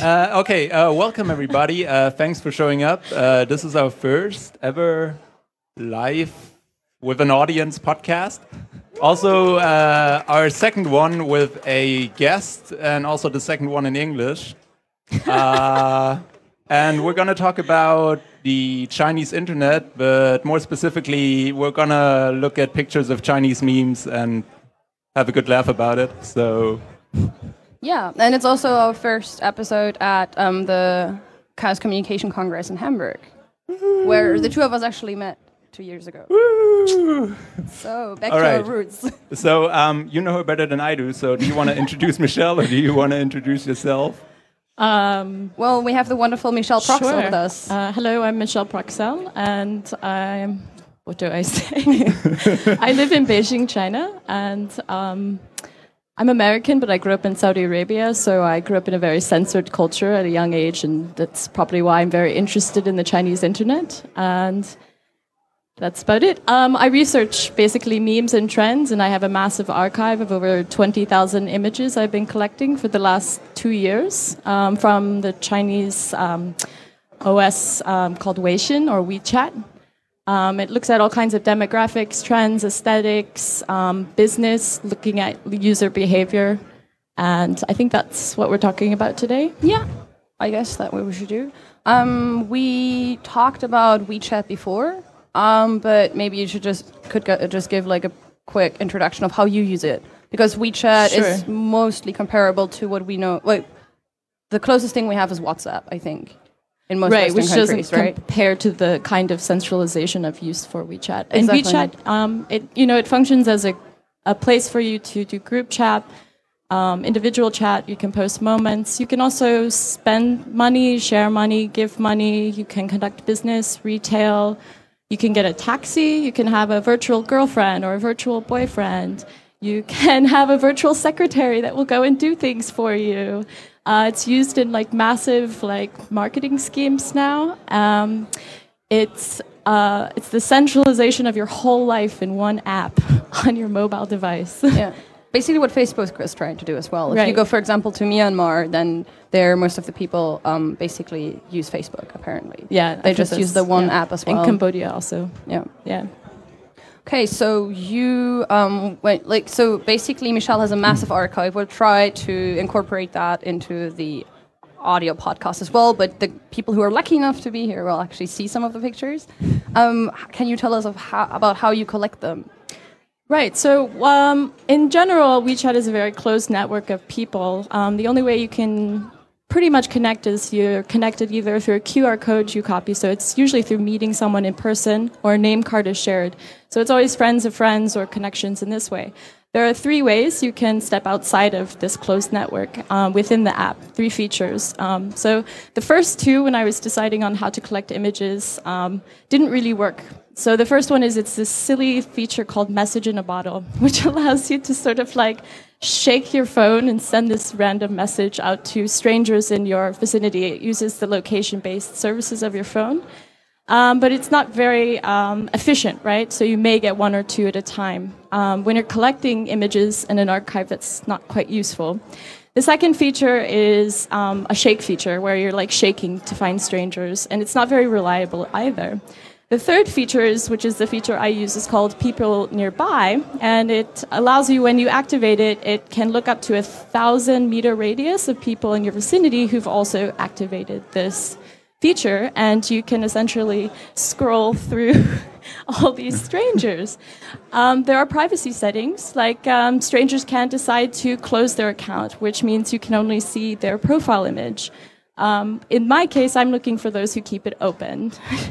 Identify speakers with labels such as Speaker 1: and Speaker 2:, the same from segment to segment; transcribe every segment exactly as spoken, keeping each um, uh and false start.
Speaker 1: Uh, okay, uh, welcome everybody. Uh, thanks for showing up. Uh, this is our first ever live with an audience podcast. Also, uh, our second one with a guest, and also the second one in English. Uh, and we're going to talk about the Chinese internet, but more specifically, we're going to look at pictures of Chinese memes and have a good laugh about it. So,
Speaker 2: yeah, and it's also our first episode at um, the Chaos Communication Congress in Hamburg, Woo. where the two of us actually met two years ago.
Speaker 1: Woo.
Speaker 2: So, back
Speaker 1: All
Speaker 2: to
Speaker 1: right.
Speaker 2: our roots.
Speaker 1: So, um, you know her better than I do, so do you want to introduce Michelle, or do you want to introduce yourself?
Speaker 3: Um,
Speaker 2: well, we have the wonderful Michelle Proxel
Speaker 3: sure.
Speaker 2: with us.
Speaker 3: Uh, hello, I'm Michelle Proxel, and I'm, what do I say? I live in Beijing, China, and um, I'm American, but I grew up in Saudi Arabia, so I grew up in a very censored culture at a young age, and that's probably why I'm very interested in the Chinese internet, and that's about it. Um, I research basically memes and trends, and I have a massive archive of over twenty thousand images I've been collecting for the last two years um, from the Chinese um, O S um, called Weixin or WeChat. Um, it looks at all kinds of demographics, trends, aesthetics, um, business, looking at user behavior, and I think that's what we're talking about today.
Speaker 2: Yeah, I guess that's what we should do. Um, we talked about WeChat before. Um, but maybe you should just could go, just give like a quick introduction of how you use it, because WeChat
Speaker 3: Sure.
Speaker 2: is mostly comparable to what we know. Like the closest thing we have is WhatsApp, I think, in most
Speaker 3: right,
Speaker 2: Western
Speaker 3: which
Speaker 2: countries,
Speaker 3: doesn't
Speaker 2: right?
Speaker 3: compare to the kind of centralization of use for WeChat.
Speaker 2: Exactly.
Speaker 3: And WeChat, um, it you know, it functions as a a place for you to do group chat, um, individual chat. You can post moments. You can also spend money, share money, give money. You can conduct business, retail. You can get a taxi, you can have a virtual girlfriend or a virtual boyfriend. You can have a virtual secretary that will go and do things for you. Uh, it's used in like massive like marketing schemes now. Um, it's uh, it's the centralization of your whole life in one app on your mobile device.
Speaker 2: Yeah. Basically what Facebook is trying to do as well. If
Speaker 3: Right.
Speaker 2: you go, for example, to Myanmar, then there most of the people um, basically use Facebook, apparently.
Speaker 3: Yeah,
Speaker 2: They just use the one
Speaker 3: yeah.
Speaker 2: app as well.
Speaker 3: In Cambodia also.
Speaker 2: Yeah.
Speaker 3: Yeah.
Speaker 2: Okay, so you um, went like so. Basically, Michelle has a massive archive. We'll try to incorporate that into the audio podcast as well. But the people who are lucky enough to be here will actually see some of the pictures. Um, can you tell us of how, about how you collect them?
Speaker 3: Right. So, um, in general, WeChat is a very closed network of people. Um, the only way you can pretty much connect is you're connected either through a Q R code you copy. So it's usually through meeting someone in person, or a name card is shared. So it's always friends of friends or connections in this way. There are three ways you can step outside of this closed network um, within the app, three features. Um, so the first two, when I was deciding on how to collect images, um, didn't really work. So the first one is it's this silly feature called Message in a Bottle, which allows you to sort of like shake your phone and send this random message out to strangers in your vicinity. It uses the location-based services of your phone. Um, but it's not very um, efficient, right? So you may get one or two at a time. Um, when you're collecting images in an archive, that's not quite useful. The second feature is um, a shake feature, where you're like shaking to find strangers, and it's not very reliable either. The third feature is, which is the feature I use, is called People Nearby, and it allows you, when you activate it, it can look up to a thousand meter radius of people in your vicinity who've also activated this feature, and you can essentially scroll through all these strangers. Um, there are privacy settings, like um, strangers can decide to close their account, which means you can only see their profile image. Um, in my case, I'm looking for those who keep it open.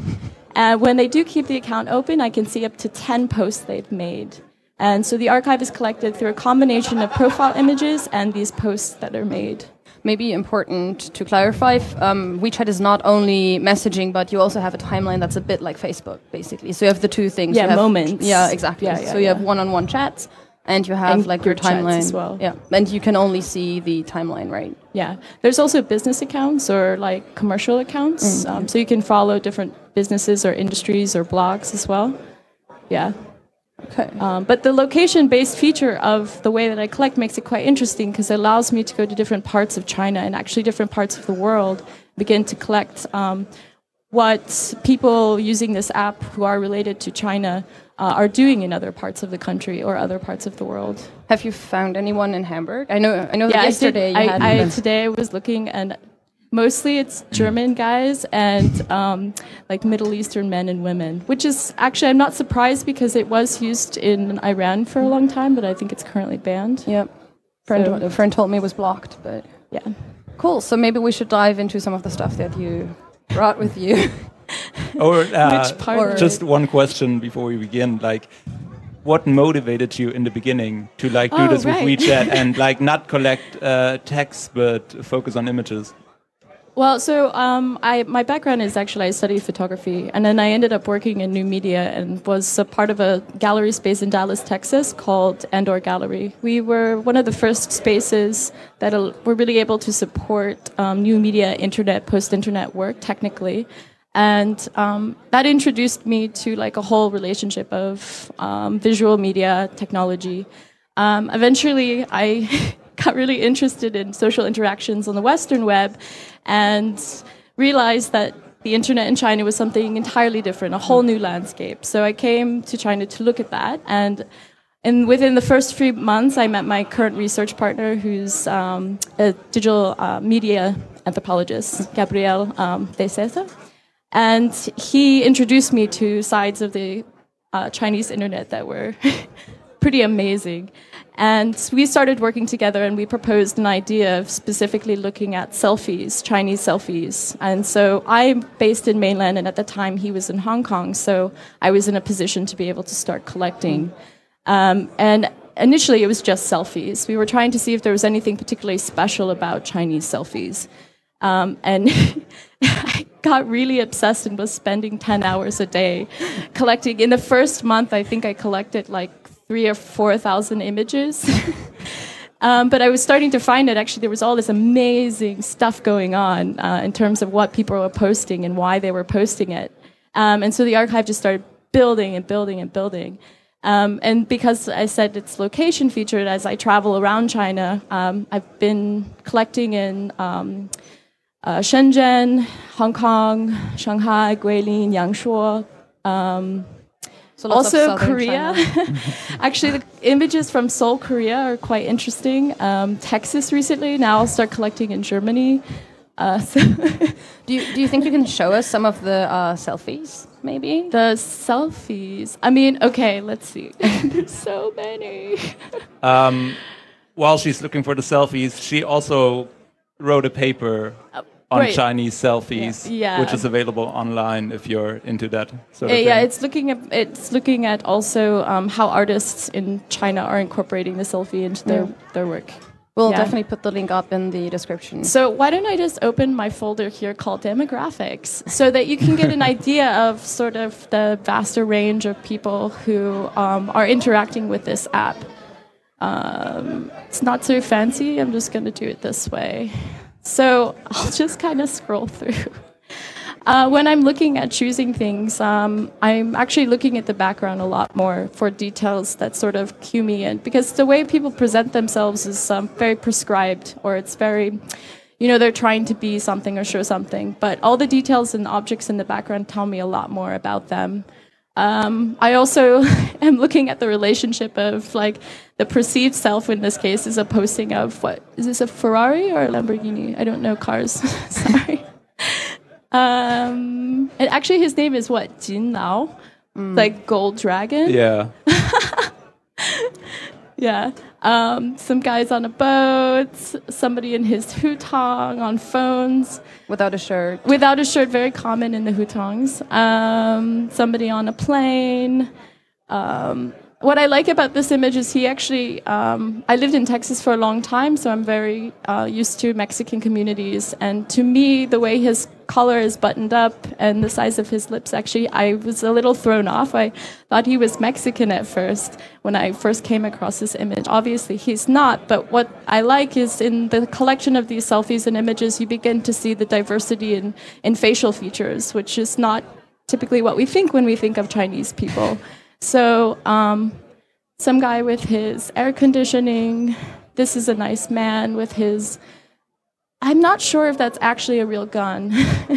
Speaker 3: And when they do keep the account open, I can see up to ten posts they've made. And so the archive is collected through a combination of profile images and these posts that are made.
Speaker 2: Maybe important to clarify, um, WeChat is not only messaging, but you also have a timeline that's a bit like Facebook, basically. So you have the two things.
Speaker 3: Yeah,
Speaker 2: you have,
Speaker 3: moments.
Speaker 2: Yeah, exactly.
Speaker 3: Yeah, yeah,
Speaker 2: so you
Speaker 3: yeah.
Speaker 2: have one-on-one chats, and you have
Speaker 3: And
Speaker 2: like your
Speaker 3: group chats
Speaker 2: timeline
Speaker 3: as well.
Speaker 2: Yeah, and you can only see the timeline, right?
Speaker 3: Yeah. There's also business accounts or like commercial accounts. Mm-hmm. Um, so you can follow different businesses or industries or blogs as well. Yeah.
Speaker 2: Okay.
Speaker 3: Um, but the location-based feature of the way that I collect makes it quite interesting because it allows me to go to different parts of China and actually different parts of the world, begin to collect um, what people using this app who are related to China uh, are doing in other parts of the country or other parts of the world.
Speaker 2: Have you found anyone in Hamburg? I know. I know.
Speaker 3: Yeah,
Speaker 2: that yesterday
Speaker 3: I, did,
Speaker 2: you
Speaker 3: I,
Speaker 2: had.
Speaker 3: I today I was looking and. Mostly it's German guys and um, like Middle Eastern men and women, which is actually, I'm not surprised because it was used in Iran for a long time, but I think it's currently banned.
Speaker 2: Yep. Friend,
Speaker 3: So-
Speaker 2: a friend told me it was blocked, but
Speaker 3: Yeah.
Speaker 2: cool. So maybe we should dive into some of the stuff that you brought with you.
Speaker 1: Or uh,
Speaker 3: Which part
Speaker 2: or-
Speaker 3: of
Speaker 1: just one question before we begin, like, what motivated you in the beginning to like do
Speaker 3: Oh,
Speaker 1: this
Speaker 3: right.
Speaker 1: with WeChat and like not collect uh, text but focus on images?
Speaker 3: Well, so um, I, my background is actually I studied photography, and then I ended up working in new media and was a part of a gallery space in Dallas, Texas called Andor Gallery. We were one of the first spaces that al- were really able to support um, new media, internet, post-internet work technically. And um, that introduced me to like a whole relationship of um, visual media technology. Um, eventually, I got really interested in social interactions on the Western web and realized that the internet in China was something entirely different, a whole new landscape. So I came to China to look at that. And and within the first few months, I met my current research partner, who's um, a digital uh, media anthropologist, Gabriel um, De Cesa. And he introduced me to sides of the uh, Chinese internet that were pretty amazing. And we started working together and we proposed an idea of specifically looking at selfies, Chinese selfies. And so I'm based in mainland, and at the time he was in Hong Kong, so I was in a position to be able to start collecting. Um, and initially it was just selfies. We were trying to see if there was anything particularly special about Chinese selfies. Um, and I got really obsessed and was spending ten hours a day collecting. In the first month, I think I collected like three or four thousand images. um, but I was starting to find that actually there was all this amazing stuff going on uh, in terms of what people were posting and why they were posting it. Um, and so the archive just started building and building and building. Um, and because I said it's location featured, as I travel around China, um, I've been collecting in um, uh, Shenzhen, Hong Kong, Shanghai, Guilin, Yangshuo, um,
Speaker 2: So lots of
Speaker 3: also
Speaker 2: southern
Speaker 3: Korea.
Speaker 2: China.
Speaker 3: Actually, the images from Seoul, Korea are quite interesting. Um, Texas recently. Now I'll start collecting in Germany. Uh, so
Speaker 2: Do you do you think you can show us some of the uh, selfies, maybe?
Speaker 3: the selfies. I mean, okay, let's see. There's so many.
Speaker 1: Um, while she's looking for the selfies, she also wrote a paper on
Speaker 3: right.
Speaker 1: Chinese selfies,
Speaker 3: Yeah.
Speaker 1: which is available online if you're into that sort
Speaker 3: Uh,
Speaker 1: of
Speaker 3: yeah,
Speaker 1: thing.
Speaker 3: it's looking at it's looking at also um, how artists in China are incorporating the selfie into their their work.
Speaker 2: We'll
Speaker 3: Yeah.
Speaker 2: definitely put the link up in the description.
Speaker 3: So why don't I just open my folder here called demographics so that you can get an idea of sort of the vaster range of people who um, are interacting with this app. Um, it's not so fancy. I'm just going to do it this way. So I'll just kind of scroll through. Uh, when I'm looking at choosing things, um, I'm actually looking at the background a lot more for details that sort of cue me in. Because the way people present themselves is um, very prescribed, or it's very, you know, they're trying to be something or show something. But all the details and objects in the background tell me a lot more about them. Um, I also am looking at the relationship of like the perceived self in this case is a posting of what is this, a Ferrari or a Lamborghini? I don't know cars. Sorry. Um, and actually his name is what, Jin Nao, like gold dragon.
Speaker 1: Yeah.
Speaker 3: Yeah. Um, some guys on a boat, somebody in his hutong on phones.
Speaker 2: Without a shirt.
Speaker 3: Without a shirt, very common in the hutongs. Um, somebody on a plane. Um, what I like about this image is he actually, um, I lived in Texas for a long time, so I'm very uh, used to Mexican communities. And to me, the way his collar is buttoned up and the size of his lips, actually, I was a little thrown off. I thought he was Mexican at first when I first came across this image. Obviously, he's not, but what I like is in the collection of these selfies and images, you begin to see the diversity in, in facial features, which is not typically what we think when we think of Chinese people. So um, some guy with his air conditioning. This is a nice man with his... I'm not sure if that's actually a real gun.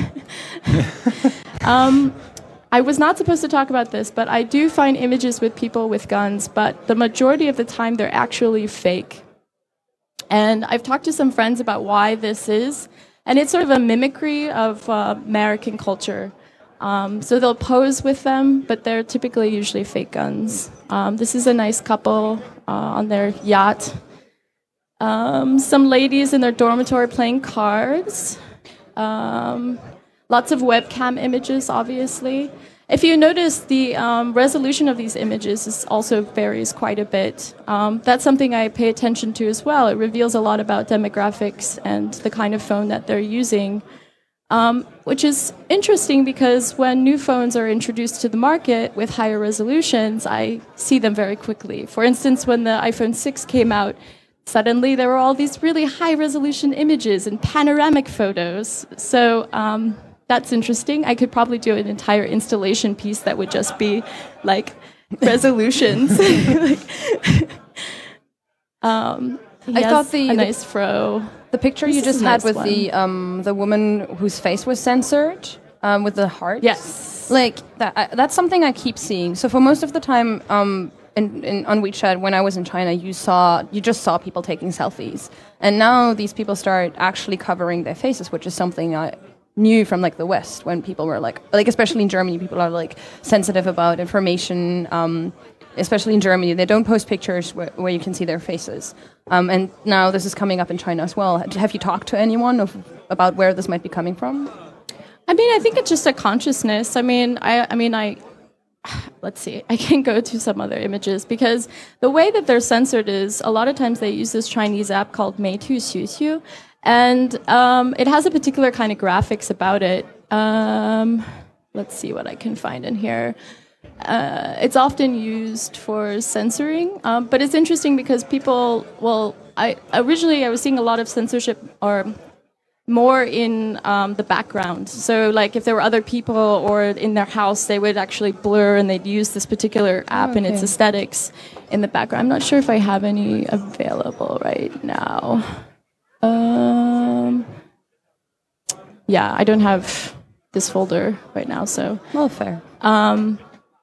Speaker 3: um, I was not supposed to talk about this, but I do find images with people with guns, but the majority of the time they're actually fake. And I've talked to some friends about why this is, and it's sort of a mimicry of uh, American culture. Um, so they'll pose with them, but they're typically usually fake guns. Um, this is a nice couple uh, on their yacht. Um, some ladies in their dormitory playing cards. Um, lots of webcam images, obviously. If you notice, the um, resolution of these images is also varies quite a bit. Um, that's something I pay attention to as well. It reveals a lot about demographics and the kind of phone that they're using, um, which is interesting because when new phones are introduced to the market with higher resolutions, I see them very quickly. For instance, when the iPhone six came out, suddenly there were all these really high-resolution images and panoramic photos. So um, that's interesting. I could probably do an entire installation piece that would just be like resolutions. like, um,
Speaker 2: I thought the
Speaker 3: a nice fro.
Speaker 2: The picture
Speaker 3: This
Speaker 2: you
Speaker 3: is
Speaker 2: just
Speaker 3: a
Speaker 2: had
Speaker 3: nice
Speaker 2: with
Speaker 3: one.
Speaker 2: the um, the woman whose face was censored um, with the heart.
Speaker 3: Yes.
Speaker 2: Like that. I, that's something I keep seeing. So for most of the time. Um, In, in, on WeChat, when I was in China, you saw you just saw people taking selfies, and now these people start actually covering their faces, which is something I knew from like the West, when people were like, like especially in Germany, people are like sensitive about information. Um, especially in Germany, they don't post pictures where, where you can see their faces. Um, and now this is coming up in China as well. Have you talked to anyone of, about where this might be coming from?
Speaker 3: I mean, I think it's just a consciousness. I mean, I, I mean, I. Let's see, I can go to some other images because the way that they're censored is a lot of times they use this Chinese app called Meitu Xiuxiu, and um, it has a particular kind of graphics about it. Um, let's see what I can find in here. Uh, it's often used for censoring, um, but it's interesting because people, well, I originally I was seeing a lot of censorship or more in um, the background. So like if there were other people or in their house, they would actually blur and they'd use this particular app
Speaker 2: okay.
Speaker 3: and its aesthetics in the background. I'm not sure if I have any available right now. Um, yeah, I don't have this folder right now, so.
Speaker 2: Well, fair.
Speaker 3: Um,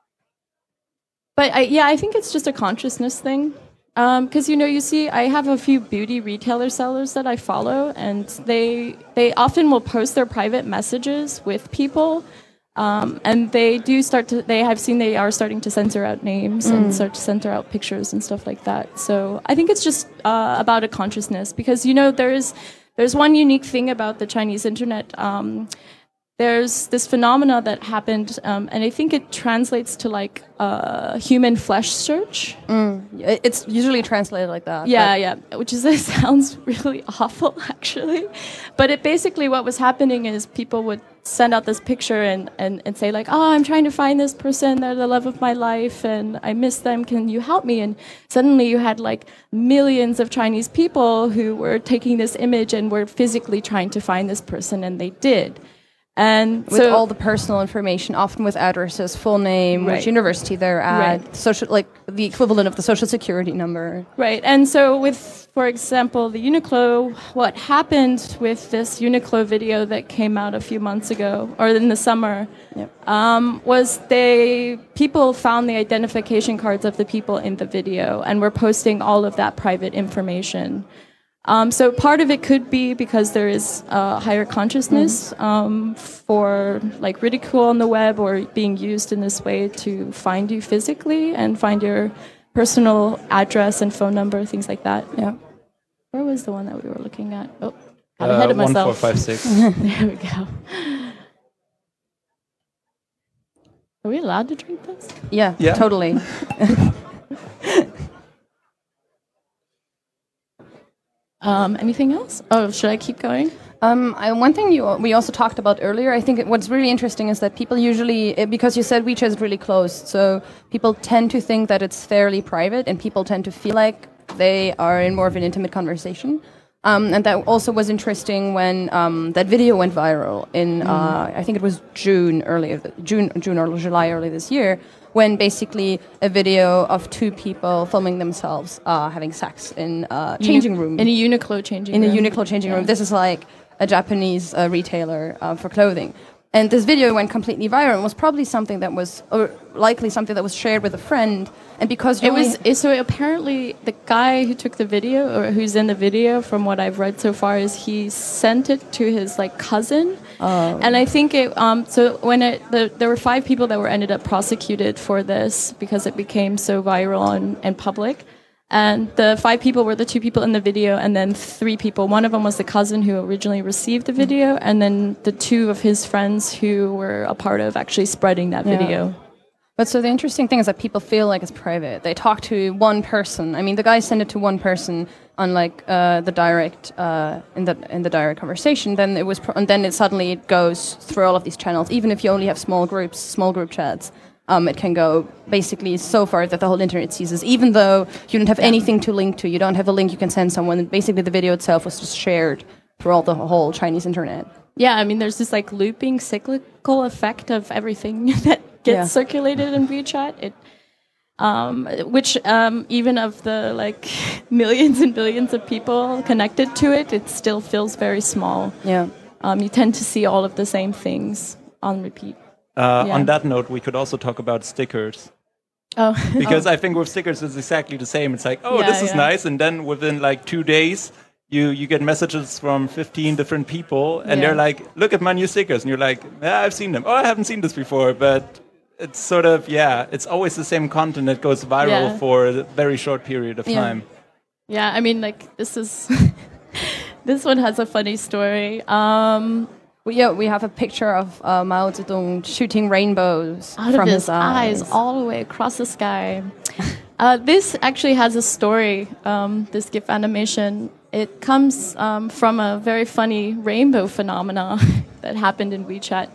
Speaker 3: but I, yeah, I think it's just a consciousness thing. Because, um, you know, you see, I have a few beauty retailer sellers that I follow, and they they often will post their private messages with people, um, and they do start to, they have seen they are starting to censor out names mm. and start to censor out pictures and stuff like that. So I think it's just uh, about a consciousness, because, you know, there's, there's one unique thing about the Chinese internet. Um, There's this phenomena that happened, um, and I think it translates to like uh, human flesh search.
Speaker 2: Mm. It's usually translated like that.
Speaker 3: Yeah, yeah, which is it sounds really awful, actually. But it basically what was happening is people would send out this picture and, and, and say like, oh, I'm trying to find this person, they're the love of my life, and I miss them, can you help me? And suddenly you had like millions of Chinese people who were taking this image and were physically trying to find this person, and they did. And
Speaker 2: with
Speaker 3: so,
Speaker 2: all the personal information, often with addresses, full name,
Speaker 3: right.
Speaker 2: which university they're at,
Speaker 3: right.
Speaker 2: social, like the equivalent of the social security number.
Speaker 3: Right. And so with, for example, the Uniqlo, what happened with this Uniqlo video that came out a few months ago, or in the summer,
Speaker 2: yep.
Speaker 3: um, was they, people found the identification cards of the people in the video and were posting all of that private information. Um, so part of it could be because there is a higher consciousness mm-hmm. um, for like ridicule on the web or being used in this way to find you physically and find your personal address and phone number, things like that. Yeah. Where was the one that we were looking at? Oh, got ahead of myself.
Speaker 1: One, four, five, six.
Speaker 3: There we go. Are we allowed to drink this?
Speaker 2: Yeah,
Speaker 1: yeah.
Speaker 2: Totally.
Speaker 3: Um, anything else? Oh, should I keep going?
Speaker 2: Um, I, one thing you, we also talked about earlier, I think it, what's really interesting is that people usually, because you said WeChat is really closed, so people tend to think that it's fairly private, and people tend to feel like they are in more of an intimate conversation. Um, and that also was interesting when um, that video went viral in, mm. uh, I think it was June earlier, June, June or July early this year, when basically a video of two people filming themselves uh, having sex in a changing room.
Speaker 3: In a Uniqlo changing
Speaker 2: in
Speaker 3: room.
Speaker 2: In a Uniqlo changing
Speaker 3: yeah.
Speaker 2: room. This is like a Japanese uh, retailer uh, for clothing. And this video went completely viral and was probably something that was, or likely something that was shared with a friend. And because
Speaker 3: it was, it, so apparently the guy who took the video, or who's in the video, from what I've read so far, is he sent it to his like cousin.
Speaker 2: Oh.
Speaker 3: And I think it, um, so when it, the, there were five people that were ended up prosecuted for this because it became so viral and, and public. And the five people were the two people in the video, and then three people. One of them was the cousin who originally received the video, and then the two of his friends who were a part of actually spreading that
Speaker 2: yeah.
Speaker 3: video.
Speaker 2: But so the interesting thing is that people feel like it's private. They talk to one person. I mean, the guy sent it to one person, unlike uh, the direct uh, in the in the direct conversation. Then it was, pro- and then it suddenly it goes through all of these channels. Even if you only have small groups, small group chats. Um, it can go basically so far that the whole internet seizes, even though you don't have yeah. anything to link to. You don't have a link you can send someone. Basically, the video itself was just shared throughout the whole Chinese internet.
Speaker 3: Yeah, I mean, there's this like looping cyclical effect of everything that gets yeah. circulated in WeChat. It, um, which um, even of the like millions and billions of people connected to it, it still feels very small.
Speaker 2: Yeah,
Speaker 3: um, you tend to see all of the same things on repeat.
Speaker 1: Uh,
Speaker 3: yeah.
Speaker 1: On that note, we could also talk about stickers.
Speaker 3: Oh.
Speaker 1: Because
Speaker 3: oh.
Speaker 1: I think with stickers it's exactly the same. It's like, oh,
Speaker 3: yeah,
Speaker 1: this is
Speaker 3: yeah.
Speaker 1: nice. And then within like two days, you, you get messages from fifteen different people. And
Speaker 3: yeah.
Speaker 1: they're like, look at my new stickers. And you're like, yeah, I've seen them. Oh, I haven't seen this before. But it's sort of, yeah, it's always the same content that goes viral
Speaker 3: yeah.
Speaker 1: for a very short period of
Speaker 3: yeah.
Speaker 1: time.
Speaker 3: Yeah, I mean, like, this is... this one has a funny story. Um...
Speaker 2: Well, yeah, we have a picture of uh, Mao Zedong shooting rainbows
Speaker 3: out
Speaker 2: from
Speaker 3: of his,
Speaker 2: his eyes.
Speaker 3: eyes all the way across the sky. uh, this actually has a story, um, this GIF animation. It comes um, from a very funny rainbow phenomena that happened in WeChat.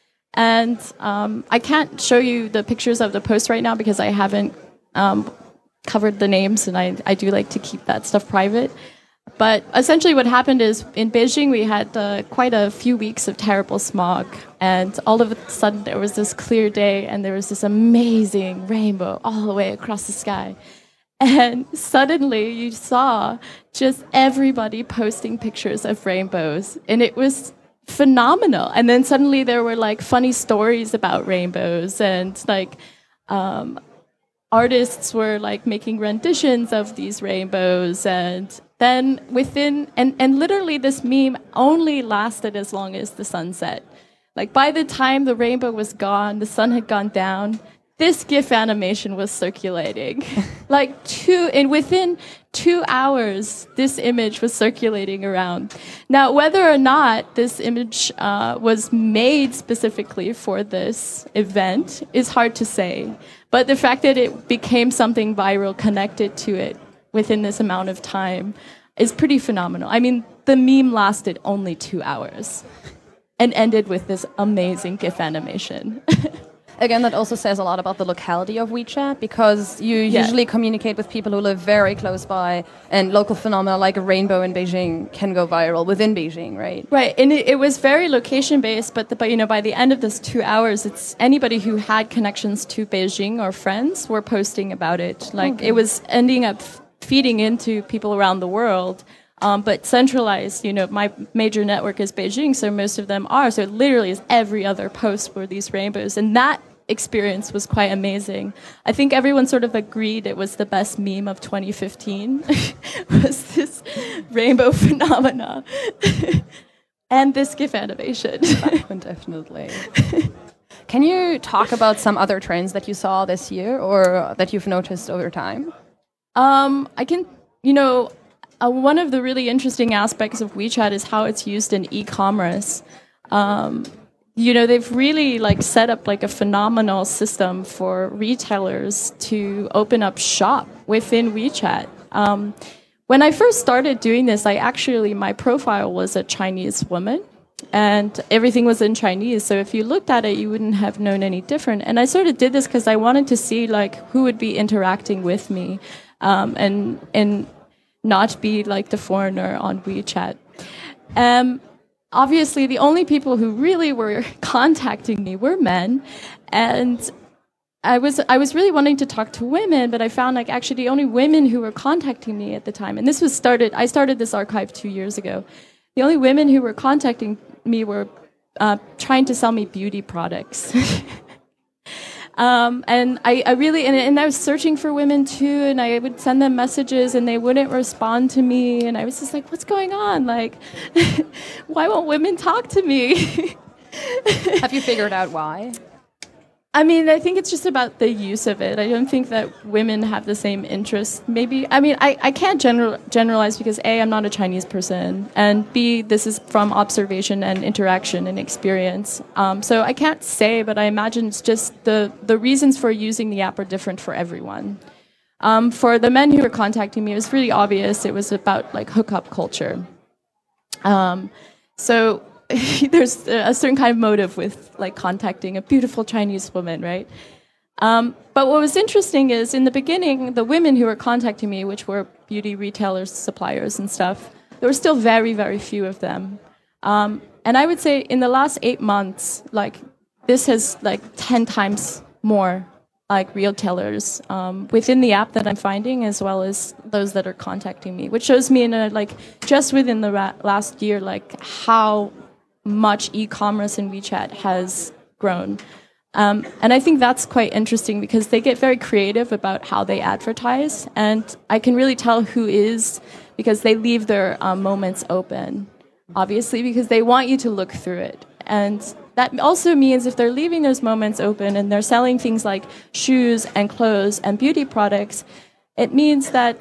Speaker 3: And um, I can't show you the pictures of the post right now because I haven't um, covered the names, and I, I do like to keep that stuff private. But essentially what happened is in Beijing we had uh, quite a few weeks of terrible smog, and all of a sudden there was this clear day and there was this amazing rainbow all the way across the sky. And suddenly you saw just everybody posting pictures of rainbows, and it was phenomenal. And then suddenly there were like funny stories about rainbows, and like um, artists were like making renditions of these rainbows. And then within, and, and literally this meme only lasted as long as the sunset. Like by the time the rainbow was gone, the sun had gone down, this GIF animation was circulating. like two, and within two hours, this image was circulating around. Now, whether or not this image uh, was made specifically for this event is hard to say. But the fact that it became something viral connected to it within this amount of time is pretty phenomenal. I mean, the meme lasted only two hours and ended with this amazing GIF animation.
Speaker 2: Again, that also says a lot about the locality of WeChat, because you yeah. usually communicate with people who live very close by, and local phenomena like a rainbow in Beijing can go viral within Beijing, right?
Speaker 3: Right, and it, it was very location-based, but, the, but you know, by the end of this two hours, it's anybody who had connections to Beijing or friends were posting about it. Like, okay. It was ending up f- feeding into people around the world. Um, but centralized, you know, my major network is Beijing, so most of them are. So it literally is every other post were these rainbows. And that experience was quite amazing. I think everyone sort of agreed it was the best meme of twenty fifteen, was this rainbow phenomena. And this GIF animation.
Speaker 2: That one, definitely. Can you talk about some other trends that you saw this year or that you've noticed over time?
Speaker 3: Um, I can, you know... Uh, one of the really interesting aspects of WeChat is how it's used in e-commerce. Um, you know, they've really like set up like a phenomenal system for retailers to open up shop within WeChat. Um, when I first started doing this, I actually, my profile was a Chinese woman and everything was in Chinese. So if you looked at it, you wouldn't have known any different. And I sort of did this because I wanted to see like who would be interacting with me. Um, and, and, not be like the foreigner on WeChat. Um, obviously, the only people who really were contacting me were men. And I was I was really wanting to talk to women, but I found like actually the only women who were contacting me at the time, and this was started. I started this archive two years ago. The only women who were contacting me were uh, trying to sell me beauty products. um, and I, I really and, and I was searching for women too, and I would send them messages, and they wouldn't respond to me, and I was just like, "What's going on? Like, why won't women talk to me?"
Speaker 2: Have you figured out why?
Speaker 3: I mean, I think it's just about the use of it. I don't think that women have the same interest. Maybe, I mean, I, I can't general, generalize because A, I'm not a Chinese person, and B, this is from observation and interaction and experience. Um, so I can't say, but I imagine it's just the, the reasons for using the app are different for everyone. Um, for the men who were contacting me, it was really obvious. It was about like hookup culture. Um, so... There's a certain kind of motive with like contacting a beautiful Chinese woman, right? Um, but what was interesting is in the beginning, the women who were contacting me, which were beauty retailers, suppliers and stuff, there were still very, very few of them. Um, and I would say in the last eight months, like this has like ten times more like retailers um, within the app that I'm finding, as well as those that are contacting me, which shows me in a, like just within the ra- last year, like how much e-commerce in WeChat has grown. Um, and I think that's quite interesting because they get very creative about how they advertise. And I can really tell who is because they leave their um, moments open, obviously, because they want you to look through it. And that also means if they're leaving those moments open and they're selling things like shoes and clothes and beauty products, it means that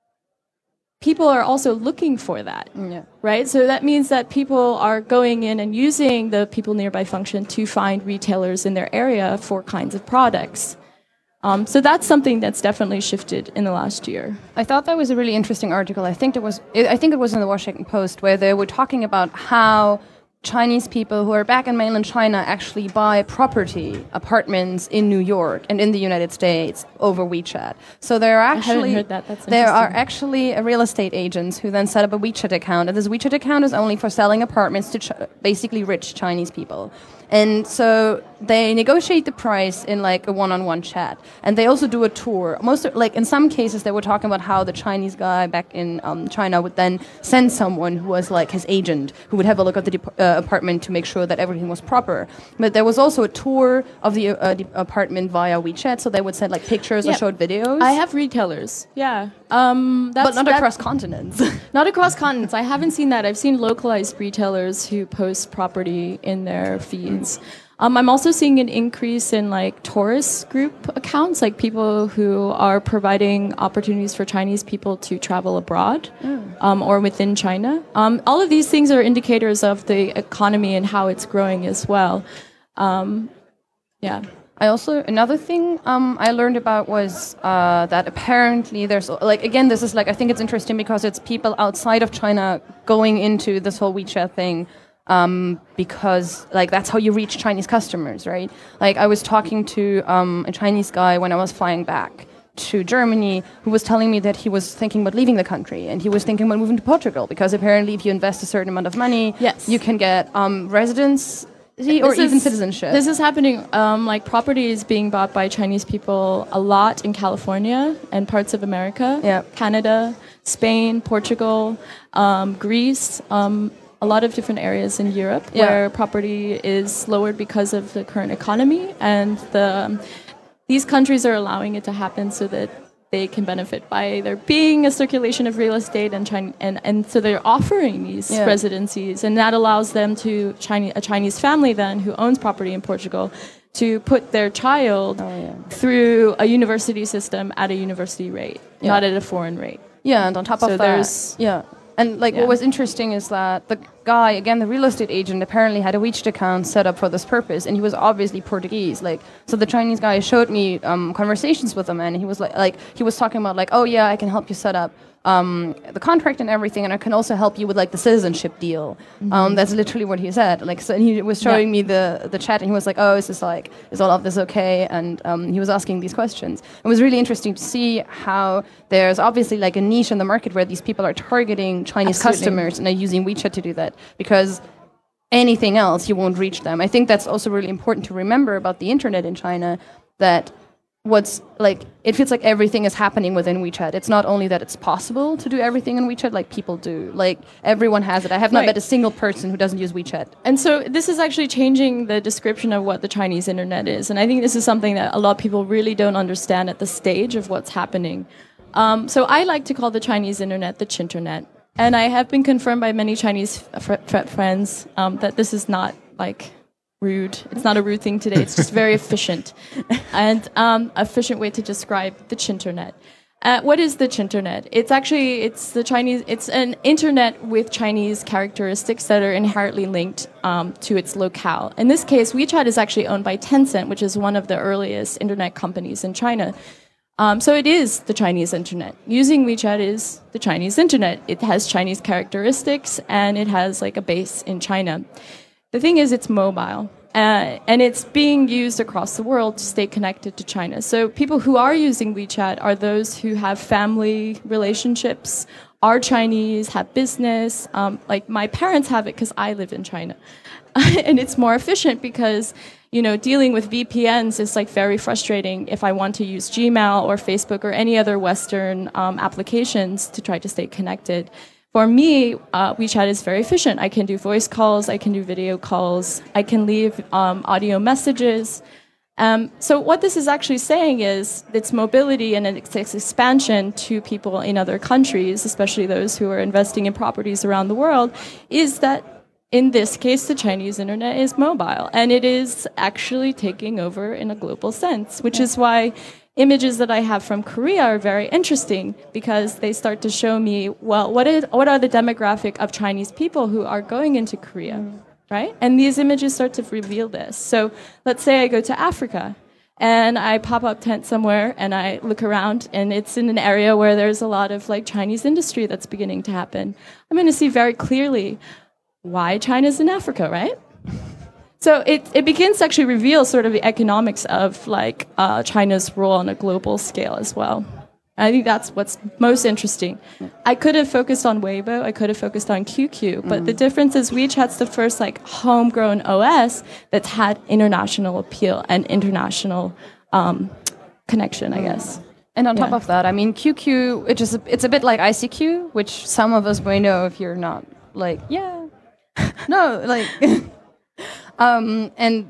Speaker 3: people are also looking for that, yeah. right? So that means that people are going in and using the people nearby function to find retailers in their area for kinds of products. Um, so that's something that's definitely shifted in the last year.
Speaker 2: I thought that was a really interesting article. I think it was. I think it was in the Washington Post where they were talking about how Chinese people who are back in mainland China actually buy property, apartments in New York and in the United States over WeChat. So there are actually
Speaker 3: I haven't heard that. That's
Speaker 2: there are actually real estate agents who then set up a WeChat account, and this WeChat account is only for selling apartments to ch- basically rich Chinese people. And so they negotiate the price in like a one-on-one chat, and they also do a tour. Most of, like in some cases, they were talking about how the Chinese guy back in um, China would then send someone who was like his agent, who would have a look at the dep- uh, apartment to make sure that everything was proper. But there was also a tour of the, uh, the apartment via WeChat, so they would send like pictures yeah. or showed videos.
Speaker 3: I have retailers, yeah, um, that's,
Speaker 2: but not
Speaker 3: that,
Speaker 2: across continents.
Speaker 3: Not across continents. I haven't seen that. I've seen localized retailers who post property in their feeds. Um, I'm also seeing an increase in like tourist group accounts, like people who are providing opportunities for Chinese people to travel abroad mm. um, or within China. Um, all of these things are indicators of the economy and how it's growing as well. Um, yeah.
Speaker 2: I also, another thing um, I learned about was uh, that apparently there's, like, again, this is like, I think it's interesting because it's people outside of China going into this whole WeChat thing. Um, because like that's how you reach Chinese customers, right? Like I was talking to um, a Chinese guy when I was flying back to Germany who was telling me that he was thinking about leaving the country and he was thinking about moving to Portugal because apparently if you invest a certain amount of money,
Speaker 3: yes.
Speaker 2: you can get um, residence or even
Speaker 3: is,
Speaker 2: citizenship.
Speaker 3: This is happening, um, like property is being bought by Chinese people a lot in California and parts of America,
Speaker 2: yeah.
Speaker 3: Canada, Spain, Portugal, um, Greece, um, a lot of different areas in Europe yeah. where property is lowered because of the current economy, and the um, these countries are allowing it to happen so that they can benefit by there being a circulation of real estate, and China, and, and so they're offering these yeah. residencies, and that allows them to Chinese, a Chinese family then who owns property in Portugal to put their child oh, yeah. through a university system at a university rate, yeah. not at a foreign rate.
Speaker 2: Yeah, and on top
Speaker 3: so
Speaker 2: of that, yeah. And like
Speaker 3: yeah.
Speaker 2: what was interesting is that the guy, again, the real estate agent, apparently had a WeChat account set up for this purpose, and he was obviously Portuguese. Like, so the Chinese guy showed me um, conversations with him, and he was like, like he was talking about like, oh yeah, I can help you set up um, the contract and everything, and I can also help you with like the citizenship deal. Mm-hmm. Um, that's literally what he said. Like, so and he was showing yeah. me the the chat, and he was like, oh, is this like, is all of this okay? And um, he was asking these questions. It was really interesting to see how there's obviously like a niche in the market where these people are targeting Chinese Absolutely. customers and are using WeChat to do that, because anything else you won't reach them. I think that's also really important to remember about the internet in China, that what's like it feels like everything is happening within WeChat. It's not only that it's possible to do everything in WeChat, like people do. Like everyone has it. I have not
Speaker 3: Right.
Speaker 2: met a single person who doesn't use WeChat.
Speaker 3: And so this is actually changing the description of what the Chinese internet is. And I think this is something that a lot of people really don't understand at the stage of what's happening. Um, so I like to call the Chinese internet the Chinternet. And I have been confirmed by many Chinese fr- fr- friends um, that this is not like rude. It's not a rude thing today. It's just very efficient and um, efficient way to describe the Chinternet. Uh, what is the Chinternet? It's actually it's the Chinese. It's an internet with Chinese characteristics that are inherently linked um, to its locale. In this case, WeChat is actually owned by Tencent, which is one of the earliest internet companies in China. Um, so it is the Chinese internet. Using WeChat is the Chinese internet. It has Chinese characteristics and it has like a base in China. The thing is, it's mobile. Uh, and it's being used across the world to stay connected to China. So people who are using WeChat are those who have family relationships, are Chinese, have business. Um, like my parents have it because I live in China. And it's more efficient because, you know, dealing with V P Ns is like very frustrating if I want to use Gmail or Facebook or any other Western um, applications to try to stay connected. For me, uh, WeChat is very efficient. I can do voice calls, I can do video calls, I can leave um, audio messages. Um, so what this is actually saying is its mobility and its expansion to people in other countries, especially those who are investing in properties around the world, is that in this case, the Chinese internet is mobile. And it is actually taking over in a global sense, which is why images that I have from Korea are very interesting because they start to show me, well, what is what are the demographic of Chinese people who are going into Korea, mm. right? And these images start to reveal this. So let's say I go to Africa and I pop up tent somewhere and I look around and it's in an area where there's a lot of like Chinese industry that's beginning to happen. I'm going to see very clearly why China's in Africa, right? So it, it begins to actually reveal sort of the economics of like uh, China's role on a global scale as well. And I think that's what's most interesting. I could have focused on Weibo, I could have focused on Q Q, but mm. the difference is WeChat's the first like homegrown O S that's had international appeal and international um, connection, I guess.
Speaker 2: And on
Speaker 3: yeah.
Speaker 2: top of that, I mean, Q Q, it just, it's a bit like I C Q, which some of us may know if you're not like, yeah, no, like... Um, and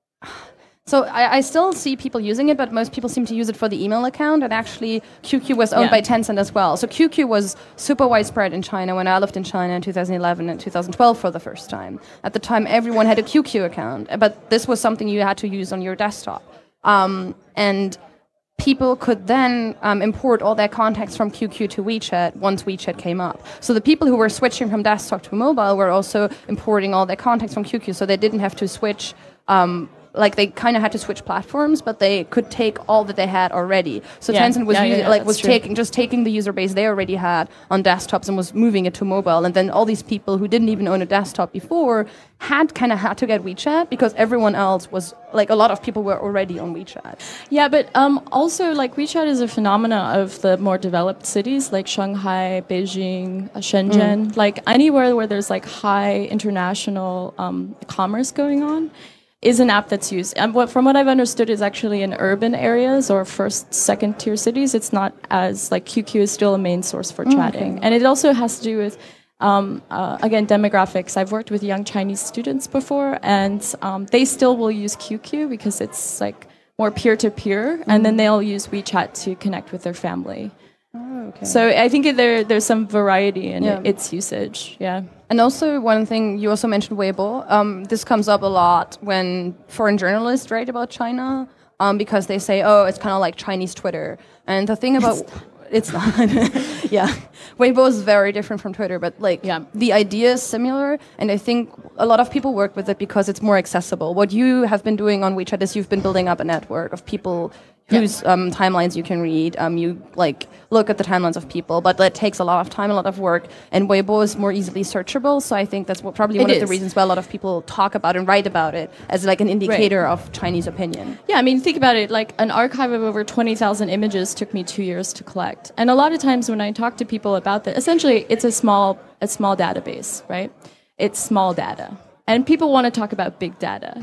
Speaker 2: so I, I still see people using it, but most people seem to use it for the email account. And actually, Q Q was owned yeah. by Tencent as well. So Q Q was super widespread in China when I lived in China in two thousand eleven and two thousand twelve for the first time. At the time, everyone had a Q Q account, but this was something you had to use on your desktop. Um, and people could then um, import all their contacts from Q Q to WeChat once WeChat came up. So the people who were switching from desktop to mobile were also importing all their contacts from Q Q, so they didn't have to switch, um, like they kind of had to switch platforms, but they could take all that they had already. So
Speaker 3: yeah.
Speaker 2: Tencent was
Speaker 3: yeah,
Speaker 2: using,
Speaker 3: yeah,
Speaker 2: like was
Speaker 3: true.
Speaker 2: taking just taking the user base they already had on desktops and was moving it to mobile. And then all these people who didn't even own a desktop before had kind of had to get WeChat because everyone else was like a lot of people were already on WeChat.
Speaker 3: Yeah, but um, also like WeChat is a phenomena of the more developed cities like Shanghai, Beijing, uh, Shenzhen, mm. like anywhere where there's like high international um, commerce going on. Is an app that's used. And what, from what I've understood, is actually in urban areas or first, second tier cities. It's not as like Q Q is still a main source for mm, chatting, okay. and it also has to do with um, uh, again demographics. I've worked with young Chinese students before, and um, they still will use Q Q because it's like more peer to peer, and then they'll use WeChat to connect with their family.
Speaker 2: Oh, okay.
Speaker 3: So I think there there's some variety in
Speaker 2: yeah.
Speaker 3: it, its usage. Yeah.
Speaker 2: And also one thing, you also mentioned Weibo. Um, this comes up a lot when foreign journalists write about China um, because they say, oh, it's kind of like Chinese Twitter. And the thing about... It's not. yeah. Weibo is very different from Twitter, but like yeah. the idea is similar. And I think a lot of people work with it because it's more accessible. What you have been doing on WeChat is you've been building up a network of people whose um, timelines you can read. Um, you like look at the timelines of people, but that takes a lot of time, a lot of work. And Weibo is more easily searchable, so I think that's what, probably one
Speaker 3: it
Speaker 2: of
Speaker 3: is.
Speaker 2: the reasons why a lot of people talk about and write about it as like an indicator right. of Chinese opinion.
Speaker 3: Yeah, I mean, think about it. Like an archive of over twenty thousand images took me two years to collect. And a lot of times when I talk to people about that, essentially it's a small a small database, right? It's small data, and people want to talk about big data.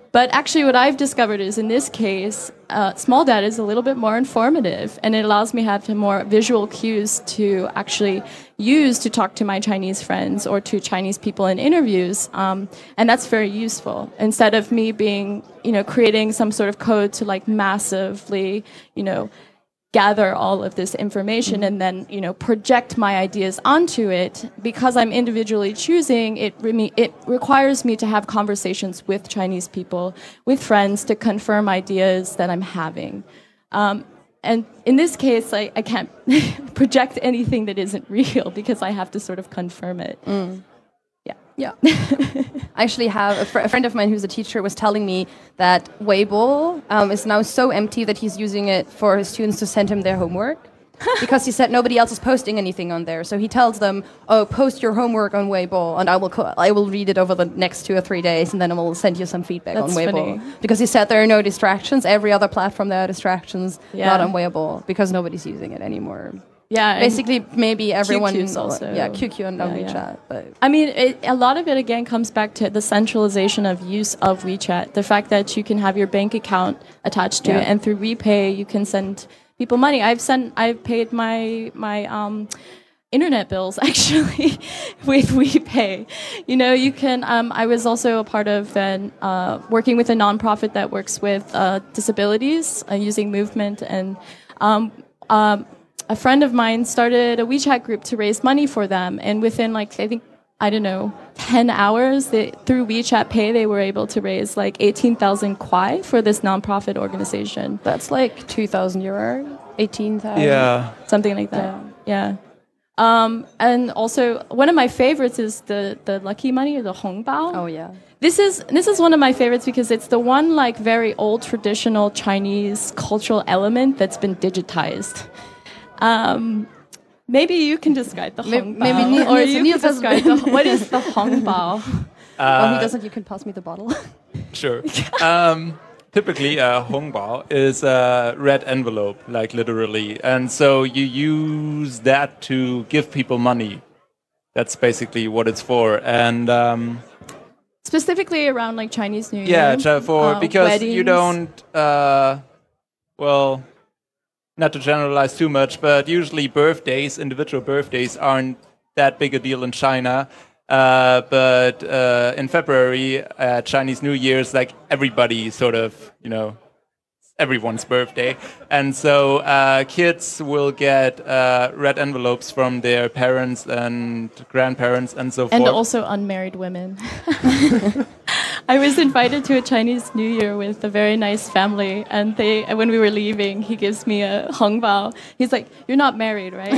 Speaker 3: But actually, what I've discovered is in this case, uh, small data is a little bit more informative, and it allows me to have more visual cues to actually use to talk to my Chinese friends or to Chinese people in interviews, um, and that's very useful. Instead of me being, you know, creating some sort of code to like massively, you know, gather all of this information and then, you know, project my ideas onto it, because I'm individually choosing, it, re- it requires me to have conversations with Chinese people, with friends, to confirm ideas that I'm having. Um, and in this case, I, I can't project anything that isn't real because I have to sort of confirm it.
Speaker 2: Mm.
Speaker 3: Yeah.
Speaker 2: Yeah. I actually have a, fr- a friend of mine who's a teacher was telling me that Weibo um, is now so empty that he's using it for his students to send him their homework. Because he said nobody else is posting anything on there. So he tells them, oh, post your homework on Weibo, and I will co- I will read it over the next two or three days, and then I will send you some feedback
Speaker 3: That's
Speaker 2: on Weibo.
Speaker 3: funny.
Speaker 2: Because he said there are no distractions. Every other platform there are distractions,
Speaker 3: Yeah.
Speaker 2: not on Weibo, because nobody's using it anymore.
Speaker 3: Yeah. and-
Speaker 2: Basically, maybe everyone...
Speaker 3: Q Q's also.
Speaker 2: Yeah, Q Q and
Speaker 3: Yeah,
Speaker 2: WeChat.
Speaker 3: yeah.
Speaker 2: But
Speaker 3: I mean, it, a lot of it again comes back to the centralization of use of WeChat. The fact that you can have your bank account attached to
Speaker 2: Yeah.
Speaker 3: it, and through WePay you can send people money. I've sent, I've paid my my um, internet bills actually with WePay. You know, you can. Um, I was also a part of an, uh, working with a nonprofit that works with uh, disabilities uh, using movement, and um, um, a friend of mine started a WeChat group to raise money for them, and within like I think I don't know ten hours, they, through WeChat Pay, they were able to raise like eighteen thousand kwai for this nonprofit organization,
Speaker 2: that's like two thousand euro, eighteen thousand.
Speaker 1: Yeah.
Speaker 3: something like that. Yeah. Um, and also one of my favorites is the the lucky money or the hongbao.
Speaker 2: Oh, yeah.
Speaker 3: This is this is one of my favorites because it's the one like very old traditional Chinese cultural element that's been digitized. Um, maybe you can describe the
Speaker 2: May-
Speaker 3: hongbao,
Speaker 2: maybe Niels-
Speaker 3: or
Speaker 2: Niels-
Speaker 3: you
Speaker 2: Niels
Speaker 3: can
Speaker 2: has-
Speaker 3: describe the, what is the hongbao.
Speaker 2: Well, he doesn't. You can pass me the bottle.
Speaker 1: Sure. Um, typically, a hongbao is a red envelope, like literally, and so you use that to give people money. That's basically what it's for, and um,
Speaker 3: Specifically around like Chinese New Year.
Speaker 1: yeah, so for
Speaker 3: uh,
Speaker 1: because you
Speaker 3: weddings.
Speaker 1: don't, uh, well, not to generalize too much, but usually birthdays, individual birthdays, aren't that big a deal in China. Uh, but uh, in February, uh, Chinese New Year's, like everybody sort of, you know, everyone's birthday. And so uh, kids will get uh, red envelopes from their parents and grandparents and so
Speaker 3: And
Speaker 1: forth.
Speaker 3: also unmarried women. I was invited to a Chinese New Year with a very nice family, and they, when we were leaving, he gives me a hongbao. He's like, "You're not married, right?"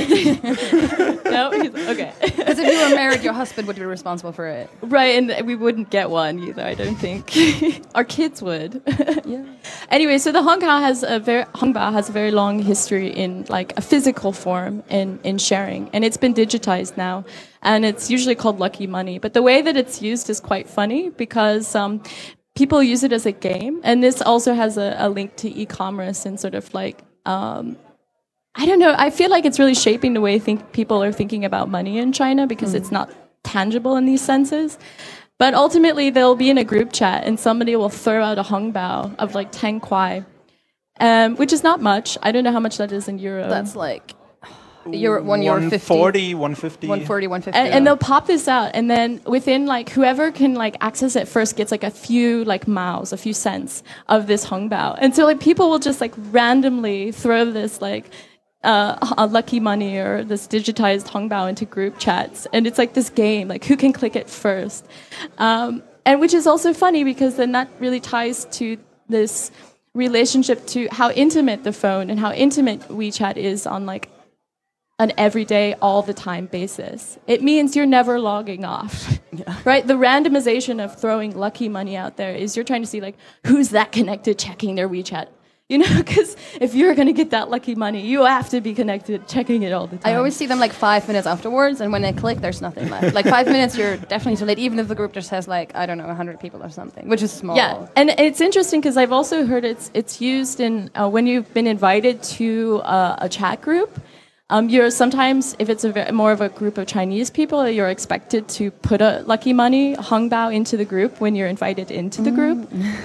Speaker 3: No, he's like, okay.
Speaker 2: Because if you were married, your husband would be responsible for it.
Speaker 3: Right, and we wouldn't get one either. I don't think our kids would.
Speaker 2: Yeah.
Speaker 3: Anyway, so the hongbao has a very hongbao has a very long history in like a physical form in in sharing, and it's been digitized now, and it's usually called lucky money. But the way that it's used is quite funny because um, people use it as a game, and this also has a, a link to e-commerce and sort of like. Um, I don't know. I feel like it's really shaping the way think people are thinking about money in China because mm. it's not tangible in these senses. But ultimately, they'll be in a group chat and somebody will throw out a hongbao of like ten kwai, um, which is not much. I don't know how much that is in euro.
Speaker 2: That's like euro, one euro fifty.
Speaker 1: one forty, one fifty.
Speaker 2: one forty, one fifty.
Speaker 3: And, and they'll pop this out, and then within like whoever can like access it first gets like a few like miles, a few cents of this hongbao, and so like people will just like randomly throw this like. Uh, a lucky money or this digitized hongbao into group chats, and it's like this game, like who can click it first, um, and which is also funny because then that really ties to this relationship to how intimate the phone and how intimate WeChat is on like an everyday, all the time basis. It means you're never logging off, yeah. Right? The randomization of throwing lucky money out there is you're trying to see like who's that connected checking their WeChat. You know, because if you're going to get that lucky money, you have to be connected, checking it all the time.
Speaker 2: I always see them like five minutes afterwards, and when they click, there's nothing left. Like five minutes, you're definitely too late, even if the group just has like, I don't know, one hundred people or something, which is small.
Speaker 3: Yeah, and it's interesting because I've also heard it's it's used in uh, when you've been invited to uh, a chat group. Um, you're sometimes, if it's a very, more of a group of Chinese people, you're expected to put a lucky money, hongbao, into the group when you're invited into the group. Mm.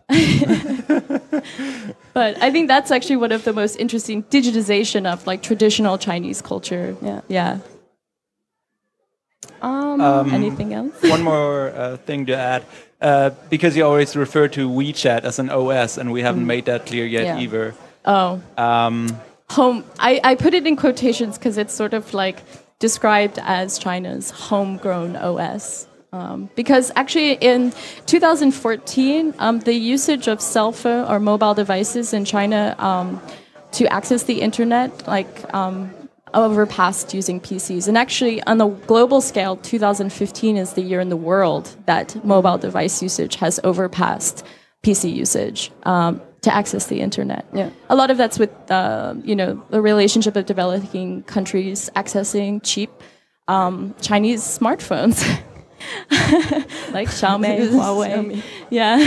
Speaker 3: But I think that's actually one of the most interesting digitization of like traditional Chinese culture.
Speaker 2: Yeah.
Speaker 3: Yeah.
Speaker 2: Um,
Speaker 1: Um,
Speaker 3: Anything else?
Speaker 1: One more uh, thing to add, uh, because you always refer to WeChat as an O S, and we haven't made that clear yet
Speaker 2: Yeah.
Speaker 1: either.
Speaker 3: Oh.
Speaker 1: Um,
Speaker 3: Home. I, I put it in quotations because it's sort of like described as China's homegrown O S. Um, because actually in two thousand fourteen, um, the usage of cell phone or mobile devices in China um, to access the internet, like um, overpassed using P Cs. And actually, on a global scale, two thousand fifteen is the year in the world that mobile device usage has overpassed P C usage um, to access the internet.
Speaker 2: Yeah.
Speaker 3: A lot of that's with uh, you know the relationship of developing countries accessing cheap um, Chinese smartphones. Like Xiaomi, Huawei. Yeah.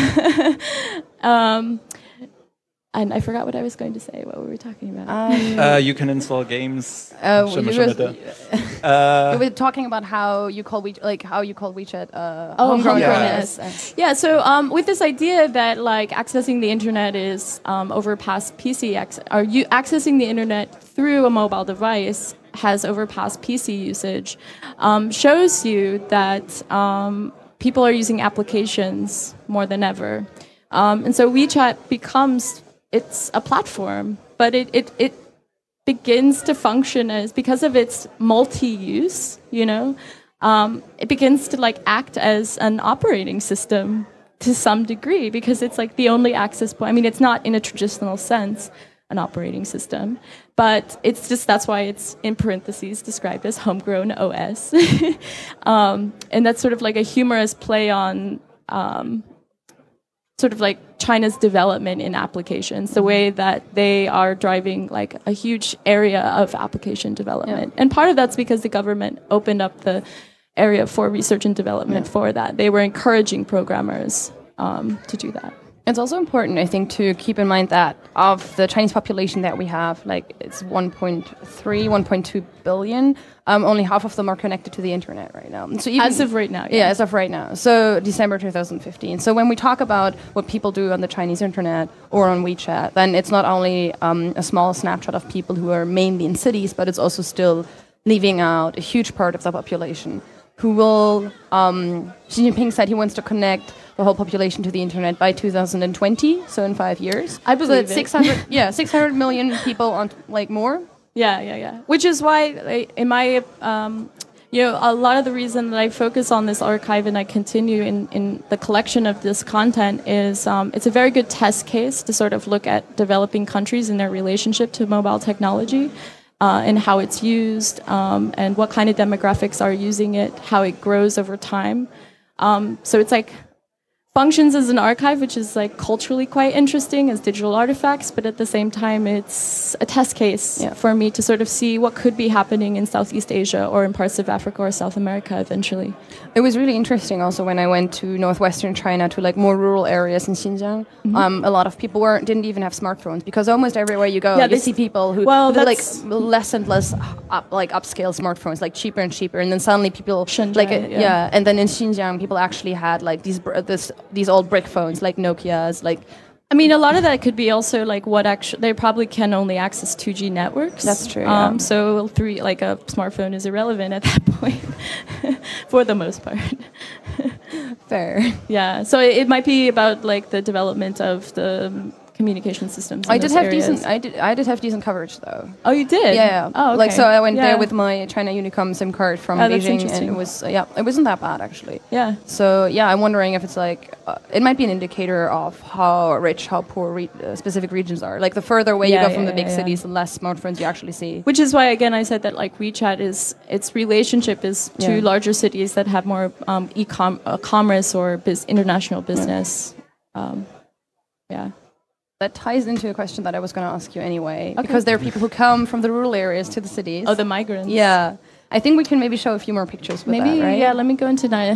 Speaker 3: um, and I forgot what I was going to say. What were we talking about?
Speaker 2: um,
Speaker 1: uh, you can install games.
Speaker 2: uh,
Speaker 1: Shimmer,
Speaker 2: you
Speaker 1: shimmer,
Speaker 2: was-
Speaker 1: da. Uh,
Speaker 2: we were talking about how you call we like how you call WeChat uh,
Speaker 3: Oh,
Speaker 2: homegrown
Speaker 3: homegrown
Speaker 2: O
Speaker 3: O
Speaker 2: S.
Speaker 3: S. Yeah, so um, with this idea that like accessing the internet is um, overpassed P C, ac- or you accessing the internet through a mobile device has overpassed P C usage, um, shows you that um, people are using applications more than ever. Um, and so WeChat becomes, it's a platform, but it, it, it begins to function as, because of its multi-use, you know, um, it begins to like act as an operating system to some degree, because it's like the only access point. I mean, it's not in a traditional sense an operating system, but it's just, that's why it's in parentheses described as homegrown O S. um, and that's sort of like a humorous play on um, sort of like China's development in applications, the way that they are driving like a huge area of application development.
Speaker 2: Yeah.
Speaker 3: And part of that's because the government opened up the area for research and development
Speaker 2: Yeah.
Speaker 3: for that. They were encouraging programmers um, to do that.
Speaker 2: It's also important, I think, to keep in mind that of the Chinese population that we have, like it's one point three, one point two billion, um, only half of them are connected to the internet right now. So even,
Speaker 3: As of right now, yeah.
Speaker 2: yeah, as of right now. So December two thousand fifteen. So when we talk about what people do on the Chinese internet or on WeChat, then it's not only um, a small snapshot of people who are mainly in cities, but it's also still leaving out a huge part of the population who will, um, Xi Jinping said he wants to connect the whole population to the internet by two thousand twenty, so in five years.
Speaker 3: I
Speaker 2: so
Speaker 3: believe
Speaker 2: that's
Speaker 3: it.
Speaker 2: six hundred, yeah, six hundred million people on, like, more.
Speaker 3: Yeah, yeah, yeah. Which is why, like, in my, um, you know, a lot of the reason that I focus on this archive and I continue in, in the collection of this content is um, it's a very good test case to sort of look at developing countries and their relationship to mobile technology. Uh, and how it's used, um, and what kind of demographics are using it, how it grows over time. Um, so it's like functions as an archive, which is like culturally quite interesting as digital artifacts, but at the same time, it's a test case
Speaker 2: Yeah.
Speaker 3: for me to sort of see what could be happening in Southeast Asia or in parts of Africa or South America eventually.
Speaker 2: It was really interesting also when I went to northwestern China, to like more rural areas in Xinjiang.
Speaker 3: Mm-hmm.
Speaker 2: Um, a lot of people weren't didn't even have smartphones, because almost everywhere you go,
Speaker 3: Yeah,
Speaker 2: you
Speaker 3: they
Speaker 2: see
Speaker 3: s-
Speaker 2: people who
Speaker 3: well,
Speaker 2: with like
Speaker 3: that's-
Speaker 2: less and less up, like upscale smartphones, like cheaper and cheaper, and then suddenly people
Speaker 3: Shenzhen,
Speaker 2: like uh,
Speaker 3: yeah.
Speaker 2: yeah. and then in Xinjiang people actually had like these br- this these old brick phones like Nokia's, like.
Speaker 3: I mean, a lot of that could be also like what actually they probably can only access two G networks.
Speaker 2: That's true, yeah.
Speaker 3: Um, so three, like a smartphone is irrelevant at that point, for the most part.
Speaker 2: Fair.
Speaker 3: Yeah. So it, it might be about like the development of the um, communication systems. in
Speaker 2: I did
Speaker 3: those
Speaker 2: have
Speaker 3: areas.
Speaker 2: decent. I did. I did have decent coverage though.
Speaker 3: Oh, you did?
Speaker 2: Yeah.
Speaker 3: Oh, okay.
Speaker 2: Like so, I went
Speaker 3: Yeah.
Speaker 2: there with my China Unicom SIM card from
Speaker 3: Oh, that's
Speaker 2: Beijing, and
Speaker 3: interesting.
Speaker 2: it was uh, yeah, it wasn't that bad actually.
Speaker 3: Yeah.
Speaker 2: So yeah, I'm wondering if it's like uh, it might be an indicator of how rich, how poor re- uh, specific regions are. Like the further away
Speaker 3: Yeah,
Speaker 2: you go from
Speaker 3: yeah,
Speaker 2: the big
Speaker 3: yeah, yeah.
Speaker 2: cities, the less smartphones you actually see.
Speaker 3: Which is why, again, I said that like WeChat is its relationship is to
Speaker 2: Yeah.
Speaker 3: larger cities that have more um, e-com uh, commerce or biz- international business. Um, yeah.
Speaker 2: That ties into a question that I was going to ask you anyway,
Speaker 3: Okay.
Speaker 2: because there are people who come from the rural areas to the cities.
Speaker 3: Oh, the migrants.
Speaker 2: yeah. I think we can maybe show a few more pictures with
Speaker 3: Maybe,
Speaker 2: that, right?
Speaker 3: yeah, let me go into the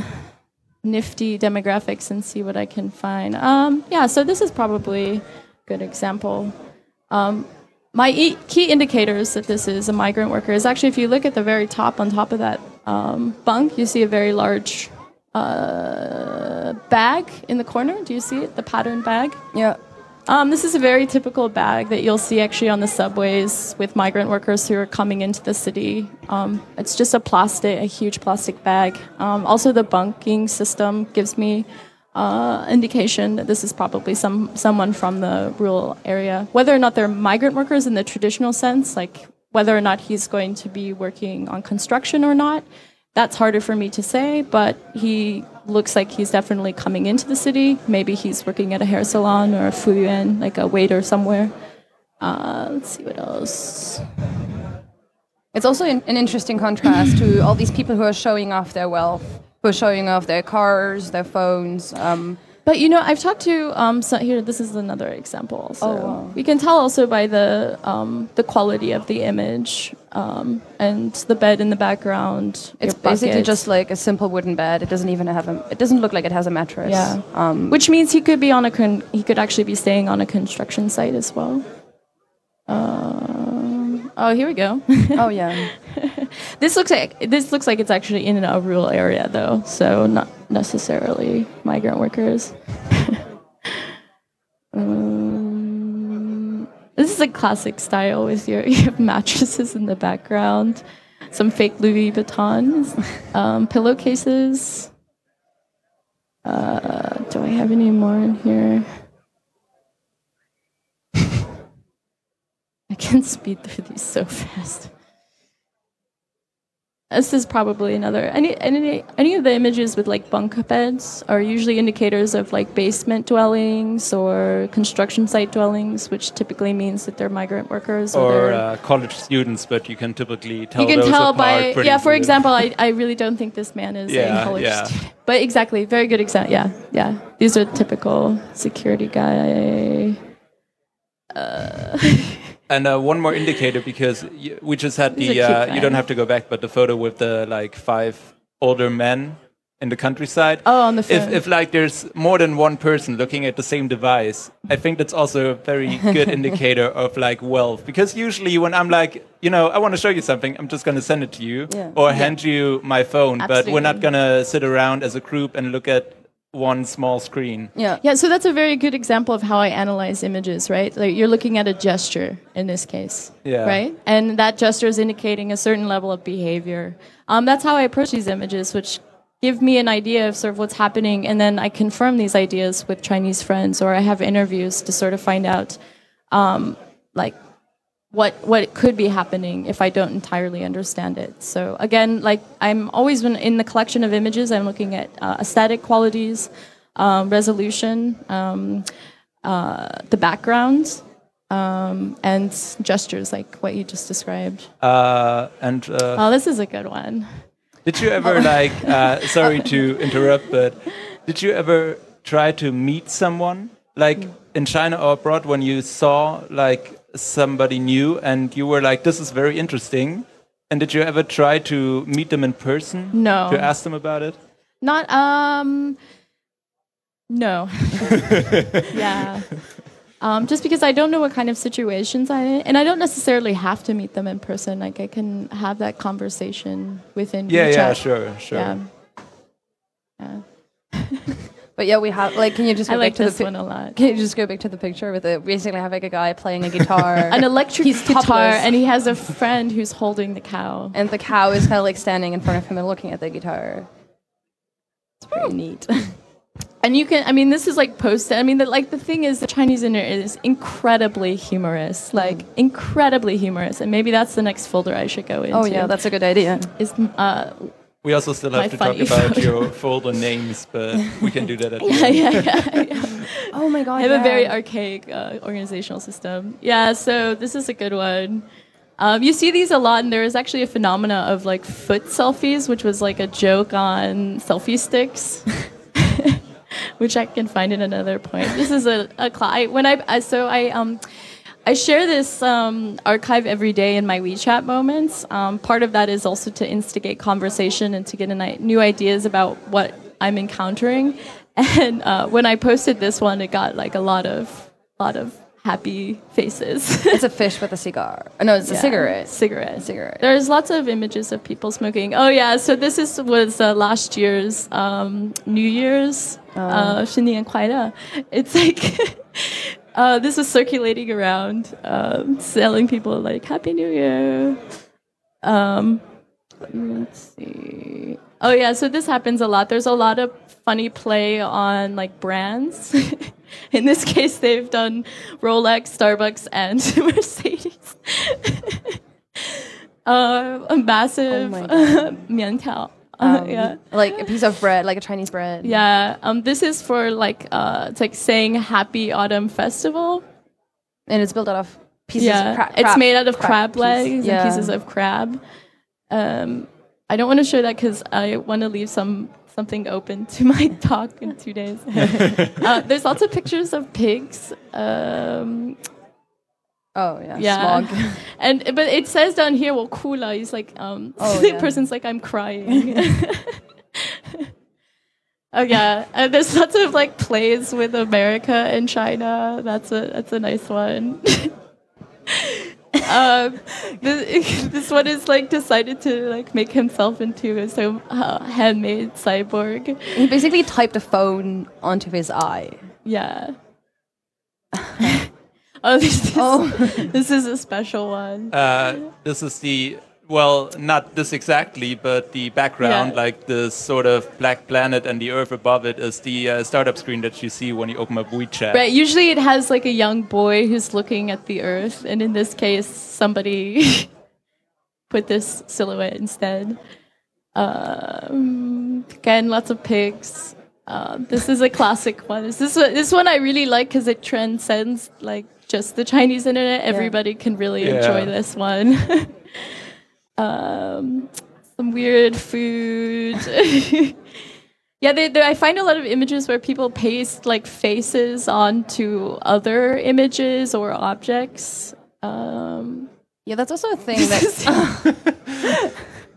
Speaker 3: nifty demographics and see what I can find. Um, yeah, so this is probably a good example. Um, my e- key indicators that this is a migrant worker is actually, if you look at the very top, on top of that um, bunk, you see a very large uh, uh, bag in the corner. Do you see it? The pattern bag.
Speaker 2: Yeah.
Speaker 3: Um, this is a very typical bag that you'll see actually on the subways with migrant workers who are coming into the city. Um, it's just a plastic, a huge plastic bag. Um, also, the bunking system gives me uh, indication that this is probably some someone from the rural area. Whether or not they're migrant workers in the traditional sense, like whether or not he's going to be working on construction or not, that's harder for me to say, but he looks like he's definitely coming into the city. Maybe he's working at a hair salon or a fuyuan, like a waiter somewhere. Uh, let's see what else.
Speaker 2: It's also an, an interesting contrast to all these people who are showing off their wealth, who are showing off their cars, their phones. Um,
Speaker 3: But you know, I've talked to um, so here. This is another example. Also.
Speaker 2: Oh, wow.
Speaker 3: We can tell also by the um, the quality of the image um, and the bed in the background.
Speaker 2: it's
Speaker 3: your
Speaker 2: basically
Speaker 3: buckets.
Speaker 2: just like a simple wooden bed. It doesn't even have a. It doesn't look like it has a mattress.
Speaker 3: Yeah.
Speaker 2: Um,
Speaker 3: Which means he could be on a con- he could actually be staying on a construction site as well. Um, oh, here we go.
Speaker 2: oh yeah.
Speaker 3: This looks like this looks like it's actually in a rural area though, so not necessarily migrant workers. um, this is a classic style with your you have mattresses in the background, some fake Louis Vuittons, um, pillowcases. Uh, do I have any more in here? I can speed through these so fast. This is probably another. Any any any of the images with like bunk beds are usually indicators of like basement dwellings or construction site dwellings, which typically means that they're migrant workers or,
Speaker 1: Or
Speaker 3: they're-
Speaker 1: uh, college students, but you can typically tell
Speaker 3: you can
Speaker 1: those
Speaker 3: tell
Speaker 1: apart
Speaker 3: by
Speaker 1: pretty
Speaker 3: yeah. For
Speaker 1: good.
Speaker 3: example, I, I really don't think this man is
Speaker 1: Yeah,
Speaker 3: a college
Speaker 1: yeah.
Speaker 3: student. But exactly, very good example. Yeah, yeah. These are typical security guy. Uh,
Speaker 1: And uh, one more indicator, because y- we just had
Speaker 3: He's
Speaker 1: the,
Speaker 3: a cute
Speaker 1: uh,
Speaker 3: guy.
Speaker 1: you don't have to go back, but the photo with the like five older men in the countryside.
Speaker 3: oh, on the phone.
Speaker 1: If, if like there's more than one person looking at the same device, I think that's also a very good indicator of like wealth. Because usually when I'm like, you know, I want to show you something, I'm just going to send it to you
Speaker 2: Yeah.
Speaker 1: or hand you my phone. But we're not
Speaker 3: Absolutely.
Speaker 1: going to sit around as a group and look at one small screen.
Speaker 2: Yeah.
Speaker 3: Yeah, so that's a very good example of how I analyze images, right? Like you're looking at a gesture in this case,
Speaker 1: Yeah.
Speaker 3: right? And that gesture is indicating a certain level of behavior. Um, that's how I approach these images, which give me an idea of sort of what's happening, and then I confirm these ideas with Chinese friends, or I have interviews to sort of find out, um, like, what what could be happening if I don't entirely understand it. So again, like I'm always when in the collection of images, I'm looking at uh, aesthetic qualities, um, resolution, um, uh, the background, um, and gestures like what you just described.
Speaker 1: Uh, and uh,
Speaker 3: Oh, this is a good one.
Speaker 1: did you ever like, uh, sorry to interrupt, but did you ever try to meet someone like in China or abroad when you saw like somebody new and you were like, this is very interesting? And did you ever try to meet them in person?
Speaker 3: No.
Speaker 1: To ask them about it?
Speaker 3: Not um no. Yeah. Um, just because I don't know what kind of situations I'm in, and I don't necessarily have to meet them in person. Like I can have that conversation within
Speaker 1: Yeah,
Speaker 3: WeChat.
Speaker 1: yeah, sure, sure.
Speaker 3: Yeah. Yeah.
Speaker 2: But yeah, we have like. Can you just go
Speaker 3: I
Speaker 2: back
Speaker 3: like
Speaker 2: to
Speaker 3: this
Speaker 2: the pi-
Speaker 3: one a lot.
Speaker 2: Can you just go back to the picture with it? Basically, have like a guy playing a guitar,
Speaker 3: An electric
Speaker 2: He's
Speaker 3: guitar,
Speaker 2: topless.
Speaker 3: and he has a friend who's holding the cow.
Speaker 2: and the cow is kind of like standing in front of him and looking at the guitar. It's pretty neat.
Speaker 3: And you can, I mean, this is like posted. I mean, the, like the thing is, the Chinese internet is incredibly humorous, like incredibly humorous. And maybe that's the next folder I should go into.
Speaker 2: Oh yeah, that's a good idea.
Speaker 3: is uh,
Speaker 1: We also still have
Speaker 3: My
Speaker 1: to talk
Speaker 3: funny
Speaker 1: about
Speaker 3: photo.
Speaker 1: your folder names, but we can do that at the
Speaker 3: yeah,
Speaker 1: end.
Speaker 3: yeah, yeah.
Speaker 2: Oh my god,
Speaker 3: I have
Speaker 2: yeah.
Speaker 3: a very archaic uh, organizational system. Yeah, so this is a good one. Um, you see these a lot, and there is actually a phenomena of like foot selfies, which was like a joke on selfie sticks, which I can find in another point. This is a, a cl- I, when I, I so I um. I share this um, archive every day in my WeChat moments. Um, part of that is also to instigate conversation and to get an, new ideas about what I'm encountering. And uh, when I posted this one, it got like a lot of lot of happy faces.
Speaker 2: It's a fish with a cigar. Oh, no, it's
Speaker 3: Yeah,
Speaker 2: a cigarette.
Speaker 3: Cigarette.
Speaker 2: Cigarette.
Speaker 3: There's lots of images of people smoking. Oh yeah, so this is was uh, last year's um, New Year's. Uh, 新年快乐. It's like uh, this was circulating around, um, telling people like Happy New Year. Um, let's see. Oh yeah, so this happens a lot. There's a lot of funny play on like brands. In this case, they've done Rolex, Starbucks, and Mercedes. uh, a massive
Speaker 2: Oh my God.
Speaker 3: 面条. Uh,
Speaker 2: Um,
Speaker 3: yeah,
Speaker 2: Like a piece of bread, like a Chinese bread.
Speaker 3: yeah. Um, this is for like uh, it's like saying Happy Autumn Festival.
Speaker 2: And it's built out of pieces
Speaker 3: Yeah,
Speaker 2: of crab.
Speaker 3: it's made out of crab,
Speaker 2: piece.
Speaker 3: legs
Speaker 2: Yeah.
Speaker 3: and pieces of crab. Um, I don't want to show that because I want to leave some something open to my talk in two days. uh, there's lots of pictures of pigs. Um,
Speaker 2: Oh, yeah.
Speaker 3: yeah,
Speaker 2: Smog.
Speaker 3: and but it says down here, well, kula is like um,
Speaker 2: Oh,
Speaker 3: the
Speaker 2: yeah.
Speaker 3: person's like I'm crying. Oh yeah, uh, there's lots of like plays with America and China. That's a that's a nice one. um, this, this one is like decided to like make himself into a so uh, handmade cyborg.
Speaker 2: He basically typed a phone onto his eye.
Speaker 3: Yeah. Oh, this is,
Speaker 2: Oh.
Speaker 3: this is a special one.
Speaker 1: Uh, this is the, well, not this exactly, but the background,
Speaker 3: Yeah.
Speaker 1: like this sort of black planet and the Earth above it is the uh, startup screen that you see when you open up WeChat.
Speaker 3: Right. Usually it has like a young boy who's looking at the earth, and in this case, somebody put this silhouette instead. Um, again, lots of pigs. Uh, this is a classic one. This is this one I really like because it transcends like just the Chinese internet. Everybody can really
Speaker 1: Yeah.
Speaker 3: enjoy this one. um, some weird food. Yeah, they, they, I find a lot of images where people paste like faces onto other images or objects. Um,
Speaker 2: Yeah, that's also a thing that.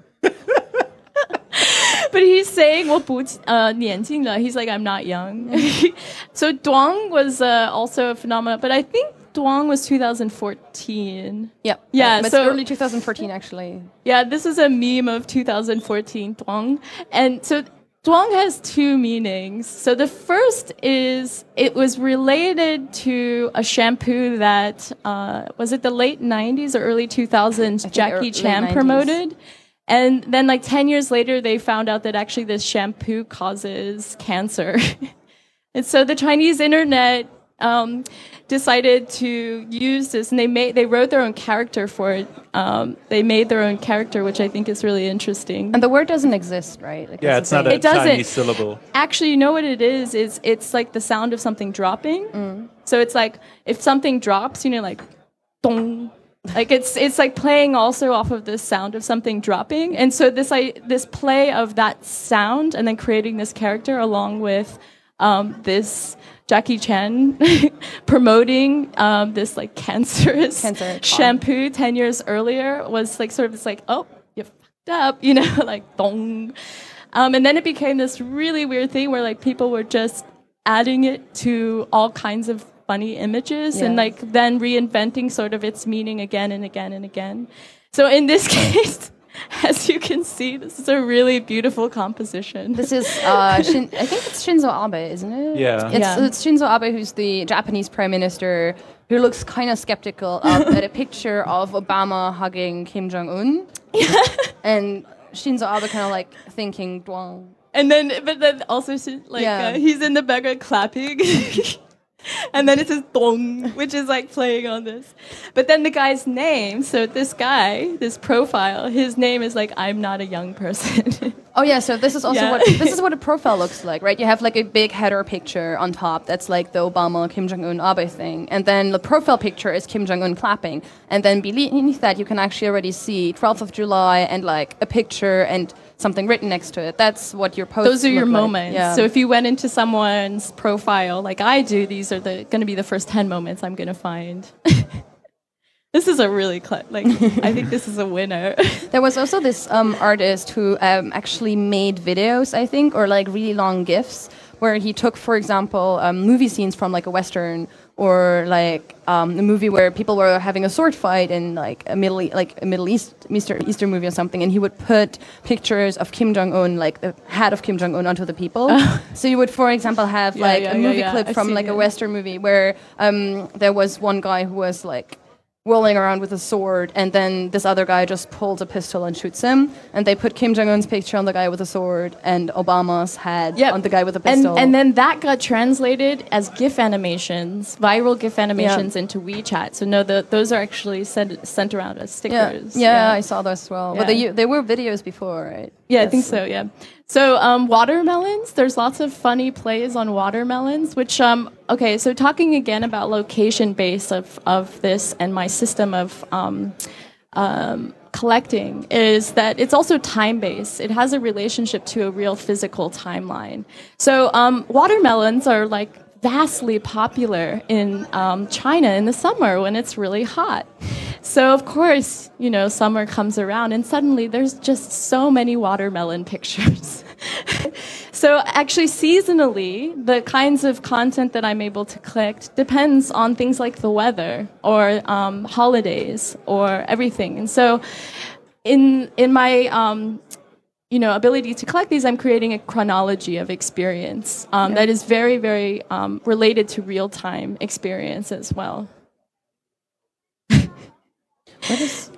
Speaker 3: but he's saying 我不呃年轻了. He's like, I'm not young. So Duang was uh, also a phenomenon, but I think Duang was two thousand fourteen.
Speaker 2: Yeah.
Speaker 3: Yeah,
Speaker 2: Uh, it's
Speaker 3: so-
Speaker 2: early twenty fourteen, actually.
Speaker 3: Yeah, this is a meme of two thousand fourteen Duang. And so Duang has two meanings. So the first is it was related to a shampoo that, uh, was it the late nineties or early two thousands,
Speaker 2: I think
Speaker 3: Jackie
Speaker 2: ear- late
Speaker 3: Chan
Speaker 2: nineties.
Speaker 3: promoted. And then like ten years later, they found out that actually this shampoo causes cancer. And so the Chinese internet um, decided to use this, and they made they wrote their own character for it. Um, they made their own character, which I think is really interesting.
Speaker 2: And the word doesn't exist, right? Like,
Speaker 1: Yeah,
Speaker 2: that's
Speaker 1: it's
Speaker 2: the
Speaker 1: not
Speaker 2: thing.
Speaker 1: a
Speaker 3: It doesn't.
Speaker 1: Chinese syllable.
Speaker 3: Actually, you know what it is? It's it's like the sound of something dropping. So it's like if something drops, you know, like dong. Like it's it's like playing also off of the sound of something dropping, and so this I this play of that sound and then creating this character along with um, this Jackie Chan promoting um, this like cancerous
Speaker 2: Cancer
Speaker 3: shampoo ten years earlier was like sort of this like, oh, you fucked up, you know, like dong. Um, and then it became this really weird thing where like people were just adding it to all kinds of funny images and
Speaker 2: Yeah.
Speaker 3: like then reinventing sort of its meaning again and again and again. So in this case, as you can see, this is a really beautiful composition.
Speaker 2: This is, uh, Shin, I think it's Shinzo Abe, isn't it?
Speaker 1: Yeah.
Speaker 2: It's,
Speaker 3: Yeah.
Speaker 2: it's Shinzo Abe, who's the Japanese prime minister, who looks kind of skeptical of, at a picture of Obama hugging Kim Jong Un, and Shinzo Abe kind of like thinking, "Dwang."
Speaker 3: And then, but then also she- like
Speaker 2: Yeah.
Speaker 3: uh, he's in the background clapping. And then it says dong, which is like playing on this. But then the guy's name, so this guy, this profile, his name is like, I'm not a young person.
Speaker 2: Oh yeah, so this is also
Speaker 3: Yeah.
Speaker 2: what this is what a profile looks like, right? You have like a big header picture on top that's like the Obama Kim Jong Un Abe thing, and then the profile picture is Kim Jong Un clapping, and then beneath that you can actually already see twelfth of July and like a picture and something written next to it. That's what your posts.
Speaker 3: Those are your
Speaker 2: look like.
Speaker 3: moments.
Speaker 2: Yeah.
Speaker 3: So if you went into someone's profile like I do, these are the going to be the first ten moments I'm going to find. This is a really cl- like I think this is a winner.
Speaker 2: There was also this um, artist who um, actually made videos, I think, or like really long GIFs, where he took, for example, um, movie scenes from like a Western or like um, a movie where people were having a sword fight in like a Middle E- like a Middle East Eastern, Eastern movie or something, and he would put pictures of Kim Jong Un, like the head of Kim Jong Un, onto the people. So you would, for example, have
Speaker 3: Yeah,
Speaker 2: like
Speaker 3: yeah,
Speaker 2: a
Speaker 3: yeah,
Speaker 2: movie
Speaker 3: yeah.
Speaker 2: clip
Speaker 3: I've
Speaker 2: from
Speaker 3: seen
Speaker 2: like a
Speaker 3: it.
Speaker 2: Western movie where um, there was one guy who was like rolling around with a sword, and then this other guy just pulls a pistol and shoots him, and they put Kim Jong-un's picture on the guy with a sword and Obama's head
Speaker 3: Yep.
Speaker 2: on the guy with a
Speaker 3: And,
Speaker 2: pistol.
Speaker 3: and then that got translated as GIF animations, viral GIF animations into WeChat. So no, the, those are actually sent, sent around as
Speaker 2: yeah.
Speaker 3: stickers.
Speaker 2: yeah, I saw those as well. But
Speaker 3: Yeah.
Speaker 2: they, they were videos before, right?
Speaker 3: Yeah, I
Speaker 2: Yes.
Speaker 3: think so. Yeah. So um, watermelons. There's lots of funny plays on watermelons. Which um, okay. So talking again about location base of of this and my system of um, um, collecting is that it's also time based. It has a relationship to a real physical timeline. So um, watermelons are like vastly popular in um, China in the summer when it's really hot. So of course, you know, summer comes around and suddenly there's just so many watermelon pictures. So actually seasonally, the kinds of content that I'm able to collect depends on things like the weather or um, holidays or everything. And so in in my um, you know, ability to collect these, I'm creating a chronology of experience um, that is very, very um, related to real-time experience as well.
Speaker 2: What is...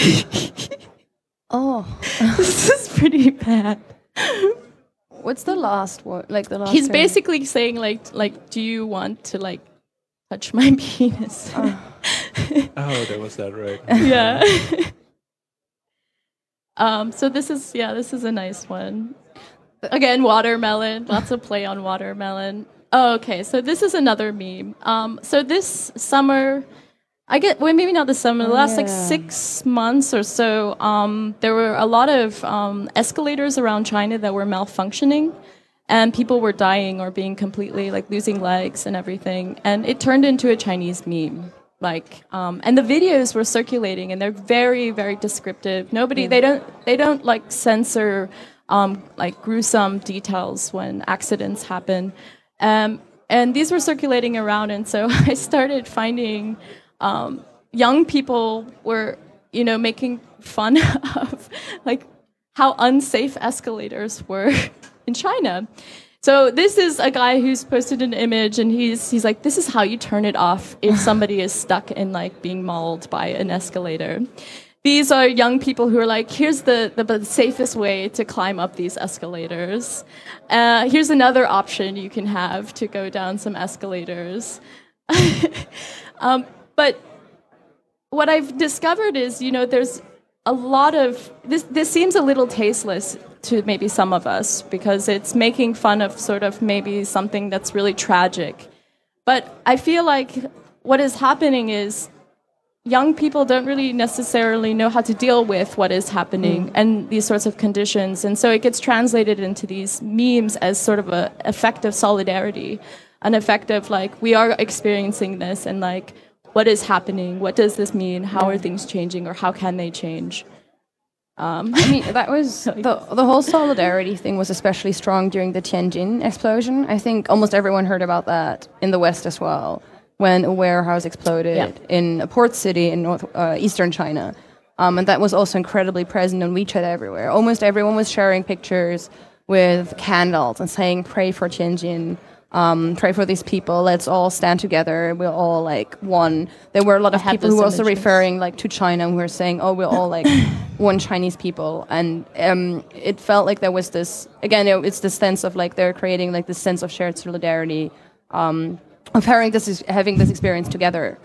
Speaker 2: oh.
Speaker 3: This is pretty bad.
Speaker 2: What's the last one? Like the last
Speaker 3: He's
Speaker 2: term?
Speaker 3: basically saying like, like, do you want to like touch my penis?
Speaker 1: Oh, there was that, right?
Speaker 3: Yeah. um, so this is, yeah, this is a nice one. Again, watermelon, lots of play on watermelon. Oh, okay, so this is another meme. Um, so this summer, I get, well, maybe not this summer, the
Speaker 2: Oh,
Speaker 3: last like
Speaker 2: yeah.
Speaker 3: six months or so, um, there were a lot of um, escalators around China that were malfunctioning, and people were dying or being completely, like, losing legs and everything. And it turned into a Chinese meme. Like, um, and the videos were circulating, and they're very, very descriptive. Nobody, they don't, they don't like censor, um, like gruesome details when accidents happen. Um, and these were circulating around, and so I started finding um, young people were, you know, making fun of like how unsafe escalators were in China. So this is a guy who's posted an image, and he's he's like, this is how you turn it off if somebody is stuck in like being mauled by an escalator. These are young people who are like, here's the, the, the safest way to climb up these escalators. Uh, here's another option you can have to go down some escalators. um, but what I've discovered is, you know, there's a lot of, this, this seems a little tasteless to maybe some of us because it's making fun of sort of maybe something that's really tragic. But I feel like what is happening is young people don't really necessarily know how to deal with what is happening mm. and these sorts of conditions. And so it gets translated into these memes as sort of an effect of solidarity, an effect of like, we are experiencing this and like, what is happening? What does this mean? How are things changing, or how can they change? Um,
Speaker 2: I mean, that was the the whole solidarity thing was especially strong during the Tianjin explosion. I think almost everyone heard about that in the West as well, when a warehouse exploded
Speaker 3: yeah.
Speaker 2: in a port city in north uh, eastern China, um, and that was also incredibly present on WeChat everywhere. Almost everyone was sharing pictures with candles and saying, "Pray for Tianjin." Um, pray for these people. Let's all stand together. We're all like one. There were a lot
Speaker 3: I
Speaker 2: of
Speaker 3: had
Speaker 2: people who were
Speaker 3: those
Speaker 2: also
Speaker 3: images.
Speaker 2: referring like to China and who were saying, "Oh, we're all like one Chinese people." And um, it felt like there was this again. It, it's the sense of like they're creating like this sense of shared solidarity, um, of having this having this experience together.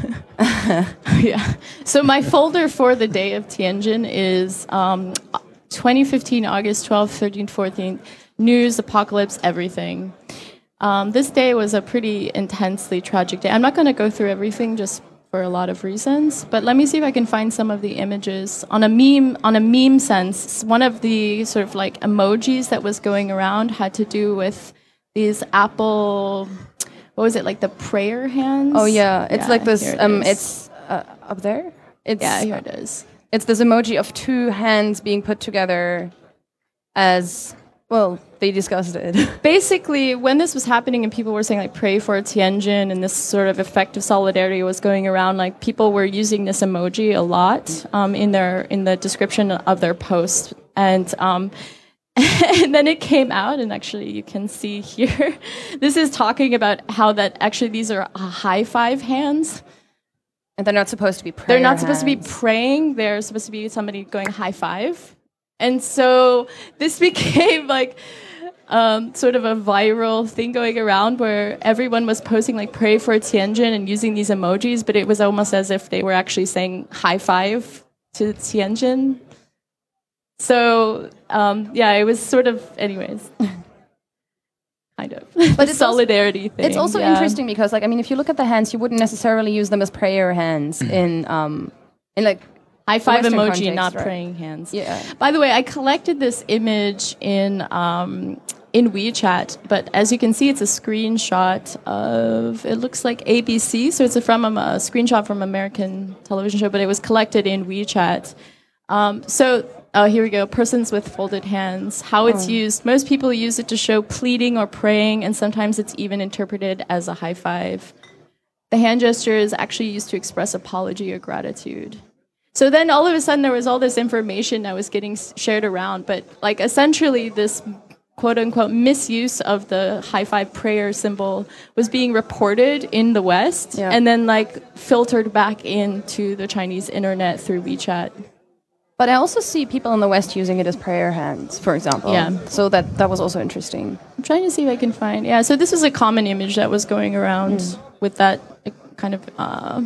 Speaker 3: Yeah. So my folder for the day of Tianjin is um, twenty fifteen, August twelfth, thirteenth, fourteenth, news, apocalypse, everything. Um, this day was a pretty intensely tragic day. I'm not going to go through everything just for a lot of reasons, but let me see if I can find some of the images. On a meme, on a meme sense, one of the sort of like emojis that was going around had to do with these Apple, what was it, like the prayer hands?
Speaker 2: Oh yeah, it's
Speaker 3: Yeah,
Speaker 2: like this.
Speaker 3: here it
Speaker 2: Um,
Speaker 3: is.
Speaker 2: it's uh, up there. It's
Speaker 3: Yeah, here it is.
Speaker 2: It's this emoji of two hands being put together as Well, they discussed it.
Speaker 3: Basically, when this was happening and people were saying like pray for Tianjin and this sort of effect of solidarity was going around, like people were using this emoji a lot um, in their in the description of their post, and um, and then it came out, and actually you can see here, this is talking about how that actually these are high five hands.
Speaker 2: And they're not supposed to be praying.
Speaker 3: They're not supposed
Speaker 2: hands.
Speaker 3: to be praying. They're supposed to be somebody going high five. And so this became like um, sort of a viral thing going around where everyone was posting like pray for Tianjin and using these emojis, but it was almost as if they were actually saying high five to Tianjin. So um, yeah, it was sort of, anyways. Kind of.
Speaker 2: But it's
Speaker 3: solidarity
Speaker 2: also,
Speaker 3: thing.
Speaker 2: It's also
Speaker 3: yeah.
Speaker 2: interesting because, like, I mean, if you look at the hands, you wouldn't necessarily use them as prayer hands in, um, in like
Speaker 3: high five
Speaker 2: Western
Speaker 3: emoji,
Speaker 2: context,
Speaker 3: not
Speaker 2: right?
Speaker 3: praying hands.
Speaker 2: Yeah.
Speaker 3: By the way, I collected this image in um, in WeChat, but as you can see, it's a screenshot of. It looks like A B C, so it's a from a, a screenshot from American television show, but it was collected in WeChat. Um, so. Oh, here we go. Persons with folded hands. How it's
Speaker 2: oh.
Speaker 3: used. Most people use it to show pleading or praying, and sometimes it's even interpreted as a high five. The hand gesture is actually used to express apology or gratitude. So then all of a sudden there was all this information that was getting shared around, but like essentially this quote unquote misuse of the high five prayer symbol was being reported in the West
Speaker 2: yeah.
Speaker 3: and then like filtered back into the Chinese internet through WeChat.
Speaker 2: But I also see people in the West using it as prayer hands, for example.
Speaker 3: Yeah.
Speaker 2: So that, that was also interesting.
Speaker 3: I'm trying to see if I can find. Yeah, so this was a common image that was going around mm. with that kind of uh,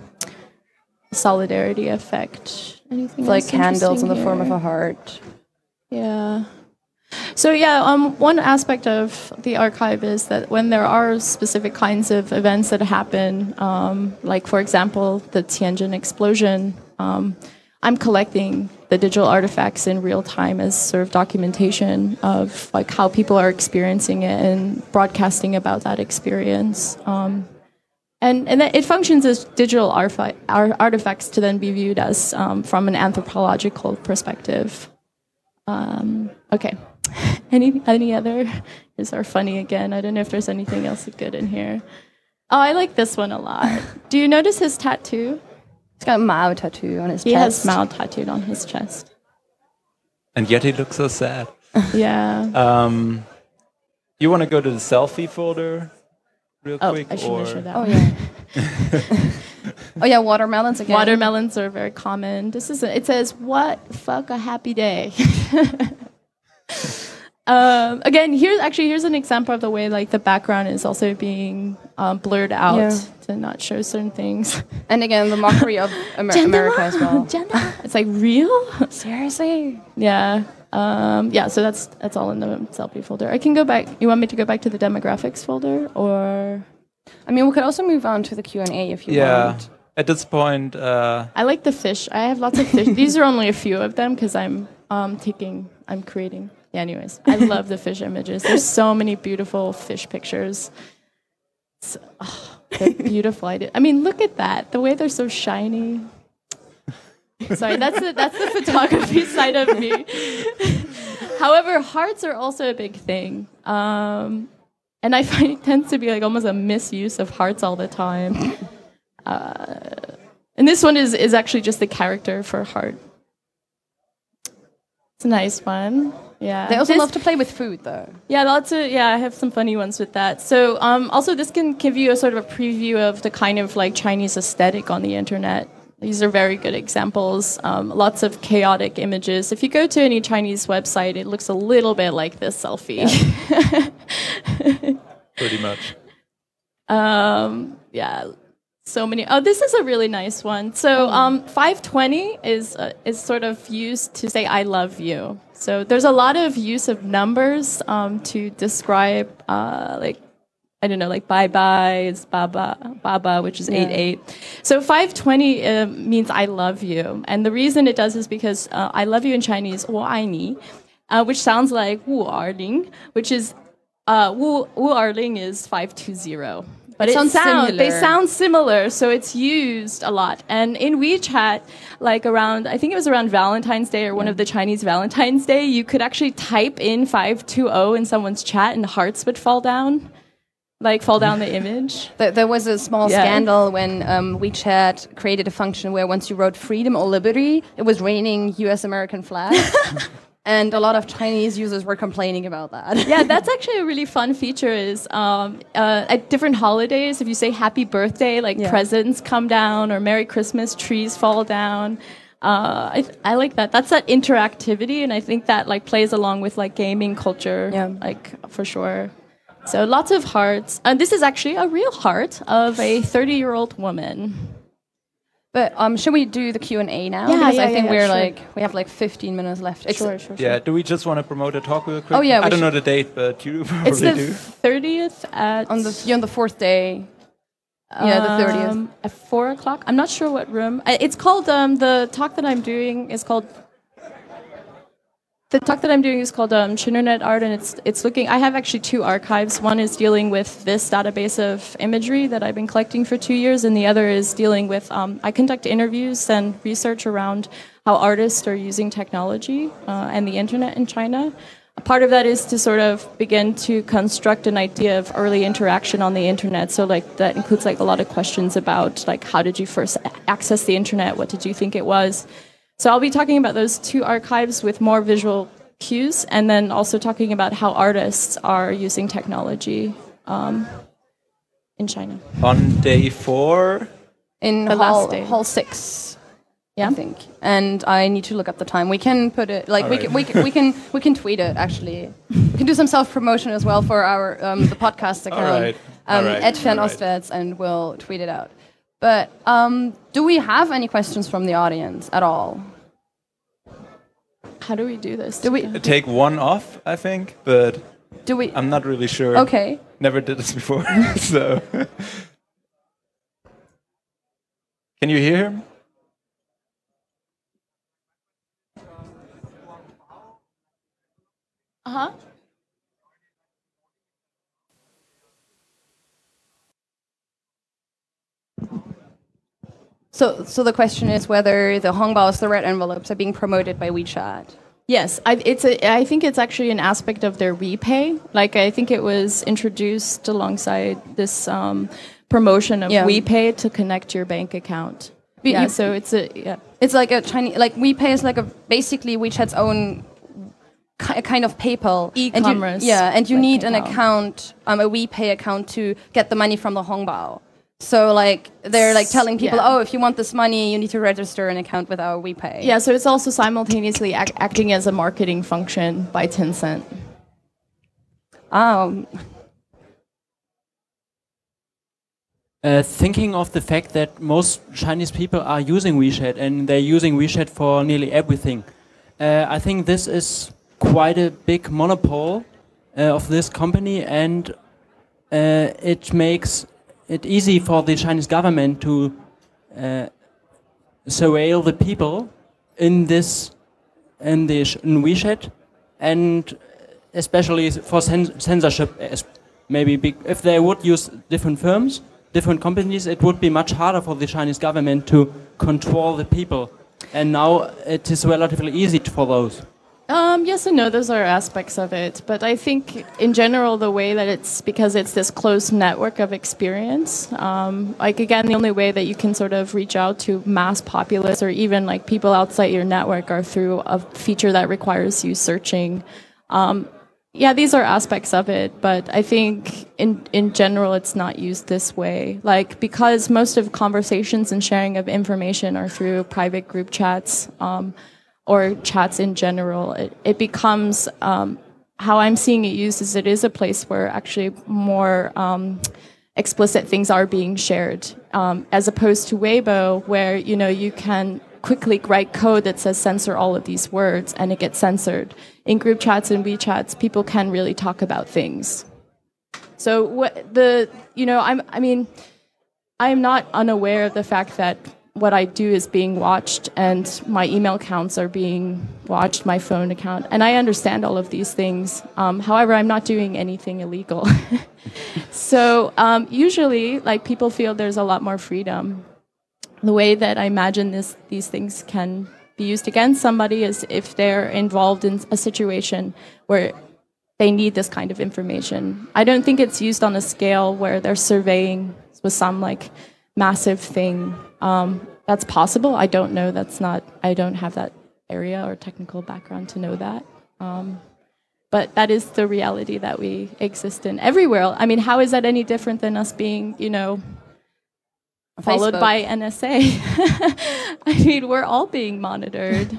Speaker 3: solidarity effect. Anything
Speaker 2: like candles in the
Speaker 3: here?
Speaker 2: form of a heart.
Speaker 3: Yeah. So yeah, um, one aspect of the archive is that when there are specific kinds of events that happen, um, like for example the Tianjin explosion, um, I'm collecting the digital artifacts in real time as sort of documentation of like how people are experiencing it and broadcasting about that experience. Um, and and it functions as digital arfi- artifacts to then be viewed as um, from an anthropological perspective. Um, okay. Any any other? These are funny again. I don't know if there's anything else good in here. Oh, I like this one a lot. Do you notice his tattoo?
Speaker 2: He's got a Mao tattoo on his
Speaker 3: he
Speaker 2: chest.
Speaker 3: He has Mao tattooed on his chest.
Speaker 1: And yet he looks so sad.
Speaker 3: Yeah.
Speaker 1: Um, you want to go to the selfie folder real
Speaker 3: oh,
Speaker 1: quick?
Speaker 3: I should
Speaker 1: or?
Speaker 3: measure that.
Speaker 2: Oh, yeah. Oh, yeah, watermelons again.
Speaker 3: Watermelons are very common. This is a, it says, what fuck a happy day. Um, again, here's actually here's an example of the way like the background is also being um, blurred out
Speaker 2: yeah.
Speaker 3: to not show certain things.
Speaker 2: And again, the mockery of Amer- America as well.
Speaker 3: It's like real,
Speaker 2: seriously.
Speaker 3: Yeah, um, yeah. So that's that's all in the selfie folder. I can go back. You want me to go back to the demographics folder, or?
Speaker 2: I mean, we could also move on to the Q and A if you
Speaker 1: yeah.
Speaker 2: want.
Speaker 1: At this point, uh,
Speaker 3: I like the fish. I have lots of fish. These are only a few of them because I'm um, taking. I'm creating. Yeah, anyways, I love the fish images. There's so many beautiful fish pictures. It's, oh, they're beautiful. I, did. I mean, look at that. The way they're so shiny. Sorry, that's the, that's the photography side of me. However, hearts are also a big thing. Um, and I find it tends to be like almost a misuse of hearts all the time. Uh, and this one is, is actually just the character for heart. It's a nice one. Yeah.
Speaker 2: They also
Speaker 3: this,
Speaker 2: love to play with food, though.
Speaker 3: Yeah, lots of yeah. I have some funny ones with that. So, um, also this can give you a sort of a preview of the kind of like Chinese aesthetic on the internet. These are very good examples. Um, lots of chaotic images. If you go to any Chinese website, it looks a little bit like this selfie.
Speaker 1: Yeah. Pretty much.
Speaker 3: Um, yeah. So many. Oh, this is a really nice one. So, um, five twenty is uh, is sort of used to say "I love you." So there's a lot of use of numbers um, to describe, uh, like, I don't know, like bye bye is baba, baba, which is
Speaker 2: yeah.
Speaker 3: eight eight. So five twenty uh, means I love you, and the reason it does is because uh, I love you in Chinese, 我爱你, uh, which sounds like 五二零, which is uh, 五二零 is five two zero. but
Speaker 2: It
Speaker 3: it
Speaker 2: sounds
Speaker 3: sound, they
Speaker 2: similar.
Speaker 3: sound similar, so it's used a lot. And in WeChat, like around, I think it was around Valentine's Day or one of the Chinese Valentine's Day, you could actually type in five two zero in someone's chat and hearts would fall down, like fall down the image.
Speaker 2: There, there was a small
Speaker 3: Yeah.
Speaker 2: scandal when um, WeChat created a function where once you wrote freedom or liberty, it was raining U S American flags. And a lot of Chinese users were complaining about that.
Speaker 3: Yeah, that's actually a really fun feature is um, uh, at different holidays, if you say happy birthday, like
Speaker 2: Yeah.
Speaker 3: presents come down or Merry Christmas, trees fall down. Uh, I, I like that. That's that interactivity, and I think that like plays along with like gaming culture,
Speaker 2: Yeah.
Speaker 3: like for sure. So lots of hearts. And this is actually a real heart of a thirty-year-old woman.
Speaker 2: But um, should we do the Q and A now?
Speaker 3: Yeah,
Speaker 2: because
Speaker 3: yeah,
Speaker 2: I think
Speaker 3: yeah,
Speaker 2: we're
Speaker 3: sure.
Speaker 2: like we have like fifteen minutes left. Ex-
Speaker 3: Sure, sure, sure.
Speaker 1: Yeah, do we just want to promote a talk real quick?
Speaker 2: Oh, yeah, we
Speaker 1: I don't
Speaker 2: should-
Speaker 1: know the date, but you probably
Speaker 3: It's the
Speaker 1: do.
Speaker 3: thirtieth at
Speaker 2: On the you're on the fourth day. Yeah, the thirtieth.
Speaker 3: Um, at four o'clock. I'm not sure what room. I- It's called um, the talk that I'm doing is called. The talk that I'm doing is called um, Internet Art, and it's it's looking. I have actually two archives. One is dealing with this database of imagery that I've been collecting for two years, and the other is dealing with. Um, I conduct interviews and research around how artists are using technology uh, and the internet in China. A part of that is to sort of begin to construct an idea of early interaction on the internet. So like that includes like a lot of questions about like how did you first a- access the internet? What did you think it was? So I'll be talking about those two archives with more visual cues, and then also talking about how artists are using technology um, in China.
Speaker 1: On day four,
Speaker 2: In
Speaker 3: The
Speaker 2: hall,
Speaker 3: last day.
Speaker 2: hall six,
Speaker 3: Yeah.
Speaker 2: I think. And I need to look up the time. We can put it like we
Speaker 1: Alright.
Speaker 2: can, we can we can we can tweet it actually. We can do some self promotion as well for our um, the podcast account.
Speaker 1: Alright.
Speaker 2: Um,
Speaker 1: Alright.
Speaker 2: at Fan
Speaker 1: Alright.
Speaker 2: Ostwärts, and we'll tweet it out. But um, do we have any questions from the audience at all?
Speaker 3: How do we do this?
Speaker 2: Do we
Speaker 1: take one off, I think, but
Speaker 2: do we
Speaker 1: I'm not really sure.
Speaker 2: Okay.
Speaker 1: Never did this before, so. Can you hear him?
Speaker 3: Uh huh.
Speaker 2: So so the question is whether the Hongbaos, the red envelopes, are being promoted by WeChat.
Speaker 3: Yes, I, it's a, I think it's actually an aspect of their WePay. Like I think it was introduced alongside this um, promotion of
Speaker 2: Yeah.
Speaker 3: WePay to connect your bank account.
Speaker 2: But
Speaker 3: yeah,
Speaker 2: you-
Speaker 3: so it's a yeah.
Speaker 2: It's like a Chinese, like WePay is like a basically WeChat's own ki- a kind of PayPal. And you-
Speaker 3: E-commerce,
Speaker 2: yeah, and you
Speaker 3: like
Speaker 2: need an
Speaker 3: PayPal.
Speaker 2: account, um, a WePay account to get the money from the Hongbao. So like they're like telling people,
Speaker 3: Yeah.
Speaker 2: oh, if you want this money, you need to register an account with our WePay.
Speaker 3: Yeah, so it's also simultaneously ac- acting as a marketing function by Tencent.
Speaker 2: Um,
Speaker 4: Uh, thinking of the fact that most Chinese people are using WeChat and they're using WeChat for nearly everything, uh, I think this is quite a big monopoly uh, of this company, and uh, it makes it easy for the Chinese government to uh, surveil the people in this in the sh- in WeChat, and especially for cen- censorship. As maybe big, if they would use different firms, different companies, it would be much harder for the Chinese government to control the people. And now it is relatively easy for those.
Speaker 3: Um, yes and no, those are aspects of it. But I think in general, the way that it's, because it's this closed network of experience, um, like again, the only way that you can sort of reach out to mass populace or even like people outside your network are through a feature that requires you searching. Um, yeah, these are aspects of it, but I think in in general, it's not used this way. Like because most of conversations and sharing of information are through private group chats. Um, or chats in general, it, it becomes, um, how I'm seeing it used is it is a place where actually more um, explicit things are being shared, um, as opposed to Weibo, where, you know, you can quickly write code that says censor all of these words and it gets censored. In group chats and WeChats, people can really talk about things. So what the, you know, I'm, I mean, I'm not unaware of the fact that what I do is being watched, and my email accounts are being watched, my phone account, and I understand all of these things. Um, however, I'm not doing anything illegal. So um, usually, like, people feel there's a lot more freedom. The way that I imagine this, these things can be used against somebody is if they're involved in a situation where they need this kind of information. I don't think it's used on a scale where they're surveying with some like massive thing. Um, that's possible. I don't know. That's not. I don't have that area or technical background to know that. Um, but that is the reality that we exist in everywhere. I mean, how is that any different than us being, you know, followed
Speaker 2: Facebook.
Speaker 3: by N S A? I mean, we're all being monitored.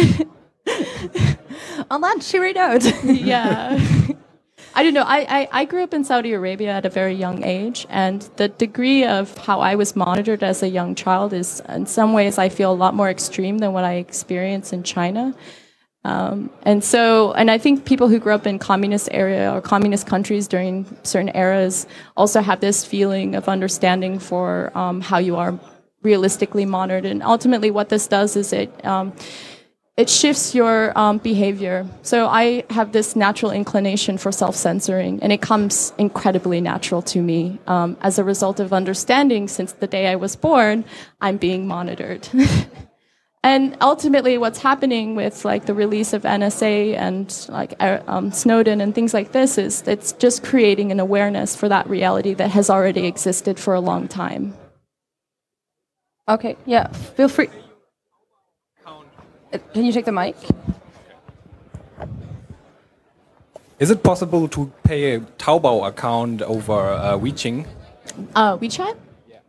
Speaker 2: On that cheery note.
Speaker 3: Yeah. I don't know. I, I, I grew up in Saudi Arabia at a very young age, and the degree of how I was monitored as a young child is, in some ways, I feel a lot more extreme than what I experienced in China. Um, and so, and I think people who grew up in communist area or communist countries during certain eras also have this feeling of understanding for um, how you are realistically monitored. And ultimately, what this does is it um, it shifts your um, behavior. So I have this natural inclination for self-censoring, and it comes incredibly natural to me um, as a result of understanding since the day I was born, I'm being monitored. And ultimately, what's happening with like the release of N S A and like uh, um, Snowden and things like this is it's just creating an awareness for that reality that has already existed for a long time.
Speaker 2: Okay, yeah, feel free. Uh, Can you take the mic?
Speaker 5: Is it possible to pay a Taobao account over uh, WeChat?
Speaker 3: Uh, WeChat?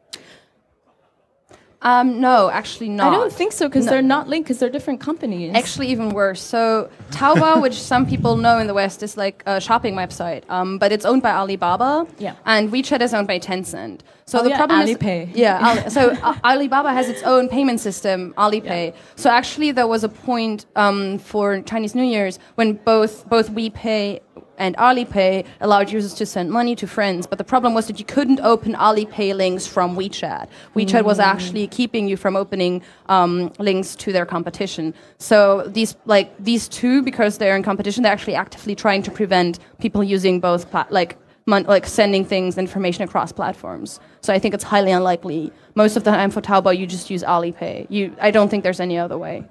Speaker 2: Um, no, actually not.
Speaker 3: I don't think so because
Speaker 2: No.
Speaker 3: they're not linked because they're different companies.
Speaker 2: Actually, even worse. So Taobao, which some people know in the West, is like a shopping website, um, but it's owned by Alibaba.
Speaker 3: Yeah.
Speaker 2: And WeChat is owned by Tencent. So
Speaker 3: Oh,
Speaker 2: the
Speaker 3: yeah,
Speaker 2: problem
Speaker 3: Alipay.
Speaker 2: is, yeah. Ali, so uh, Alibaba has its own payment system, Alipay.
Speaker 3: Yeah.
Speaker 2: So actually, there was a point um, for Chinese New Year's when both both WePay and Alipay allowed users to send money to friends, but the problem was that you couldn't open Alipay links from WeChat. WeChat was actually keeping you from opening um, links to their competition. So these, like these two, because they're in competition, they're actually actively trying to prevent people using both, pla- like mon- like sending things, information across platforms. So I think it's highly unlikely. Most of the time for Taobao, you just use Alipay. You, I don't think there's any other way.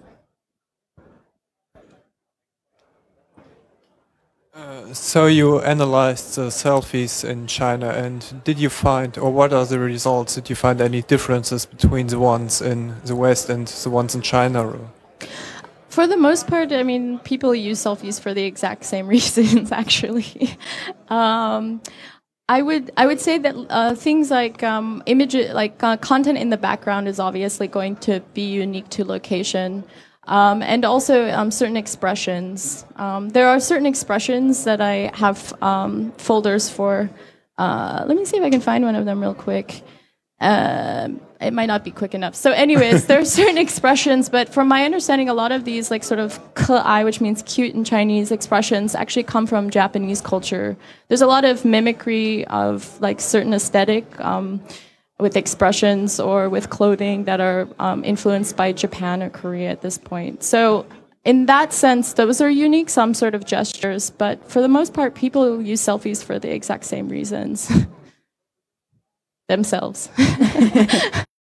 Speaker 6: So you analyzed the selfies in China, and did you find, or what are the results? Did you find any differences between the ones in the West and the ones in China?
Speaker 3: For the most part, I mean, people use selfies for the exact same reasons, actually. um, I would I would say that uh, things like um, image, like uh, content in the background is obviously going to be unique to location. Um, and also um, certain expressions. Um, there are certain expressions that I have um, folders for. Uh, let me see if I can find one of them real quick. Uh, it might not be quick enough. So anyways, there are certain expressions, but from my understanding, a lot of these like sort of ke'ai, which means cute in Chinese expressions, actually come from Japanese culture. There's a lot of mimicry of like certain aesthetic um, with expressions or with clothing that are um, influenced by Japan or Korea at this point. So in that sense, those are unique, some sort of gestures, but for the most part, people use selfies for the exact same reasons themselves.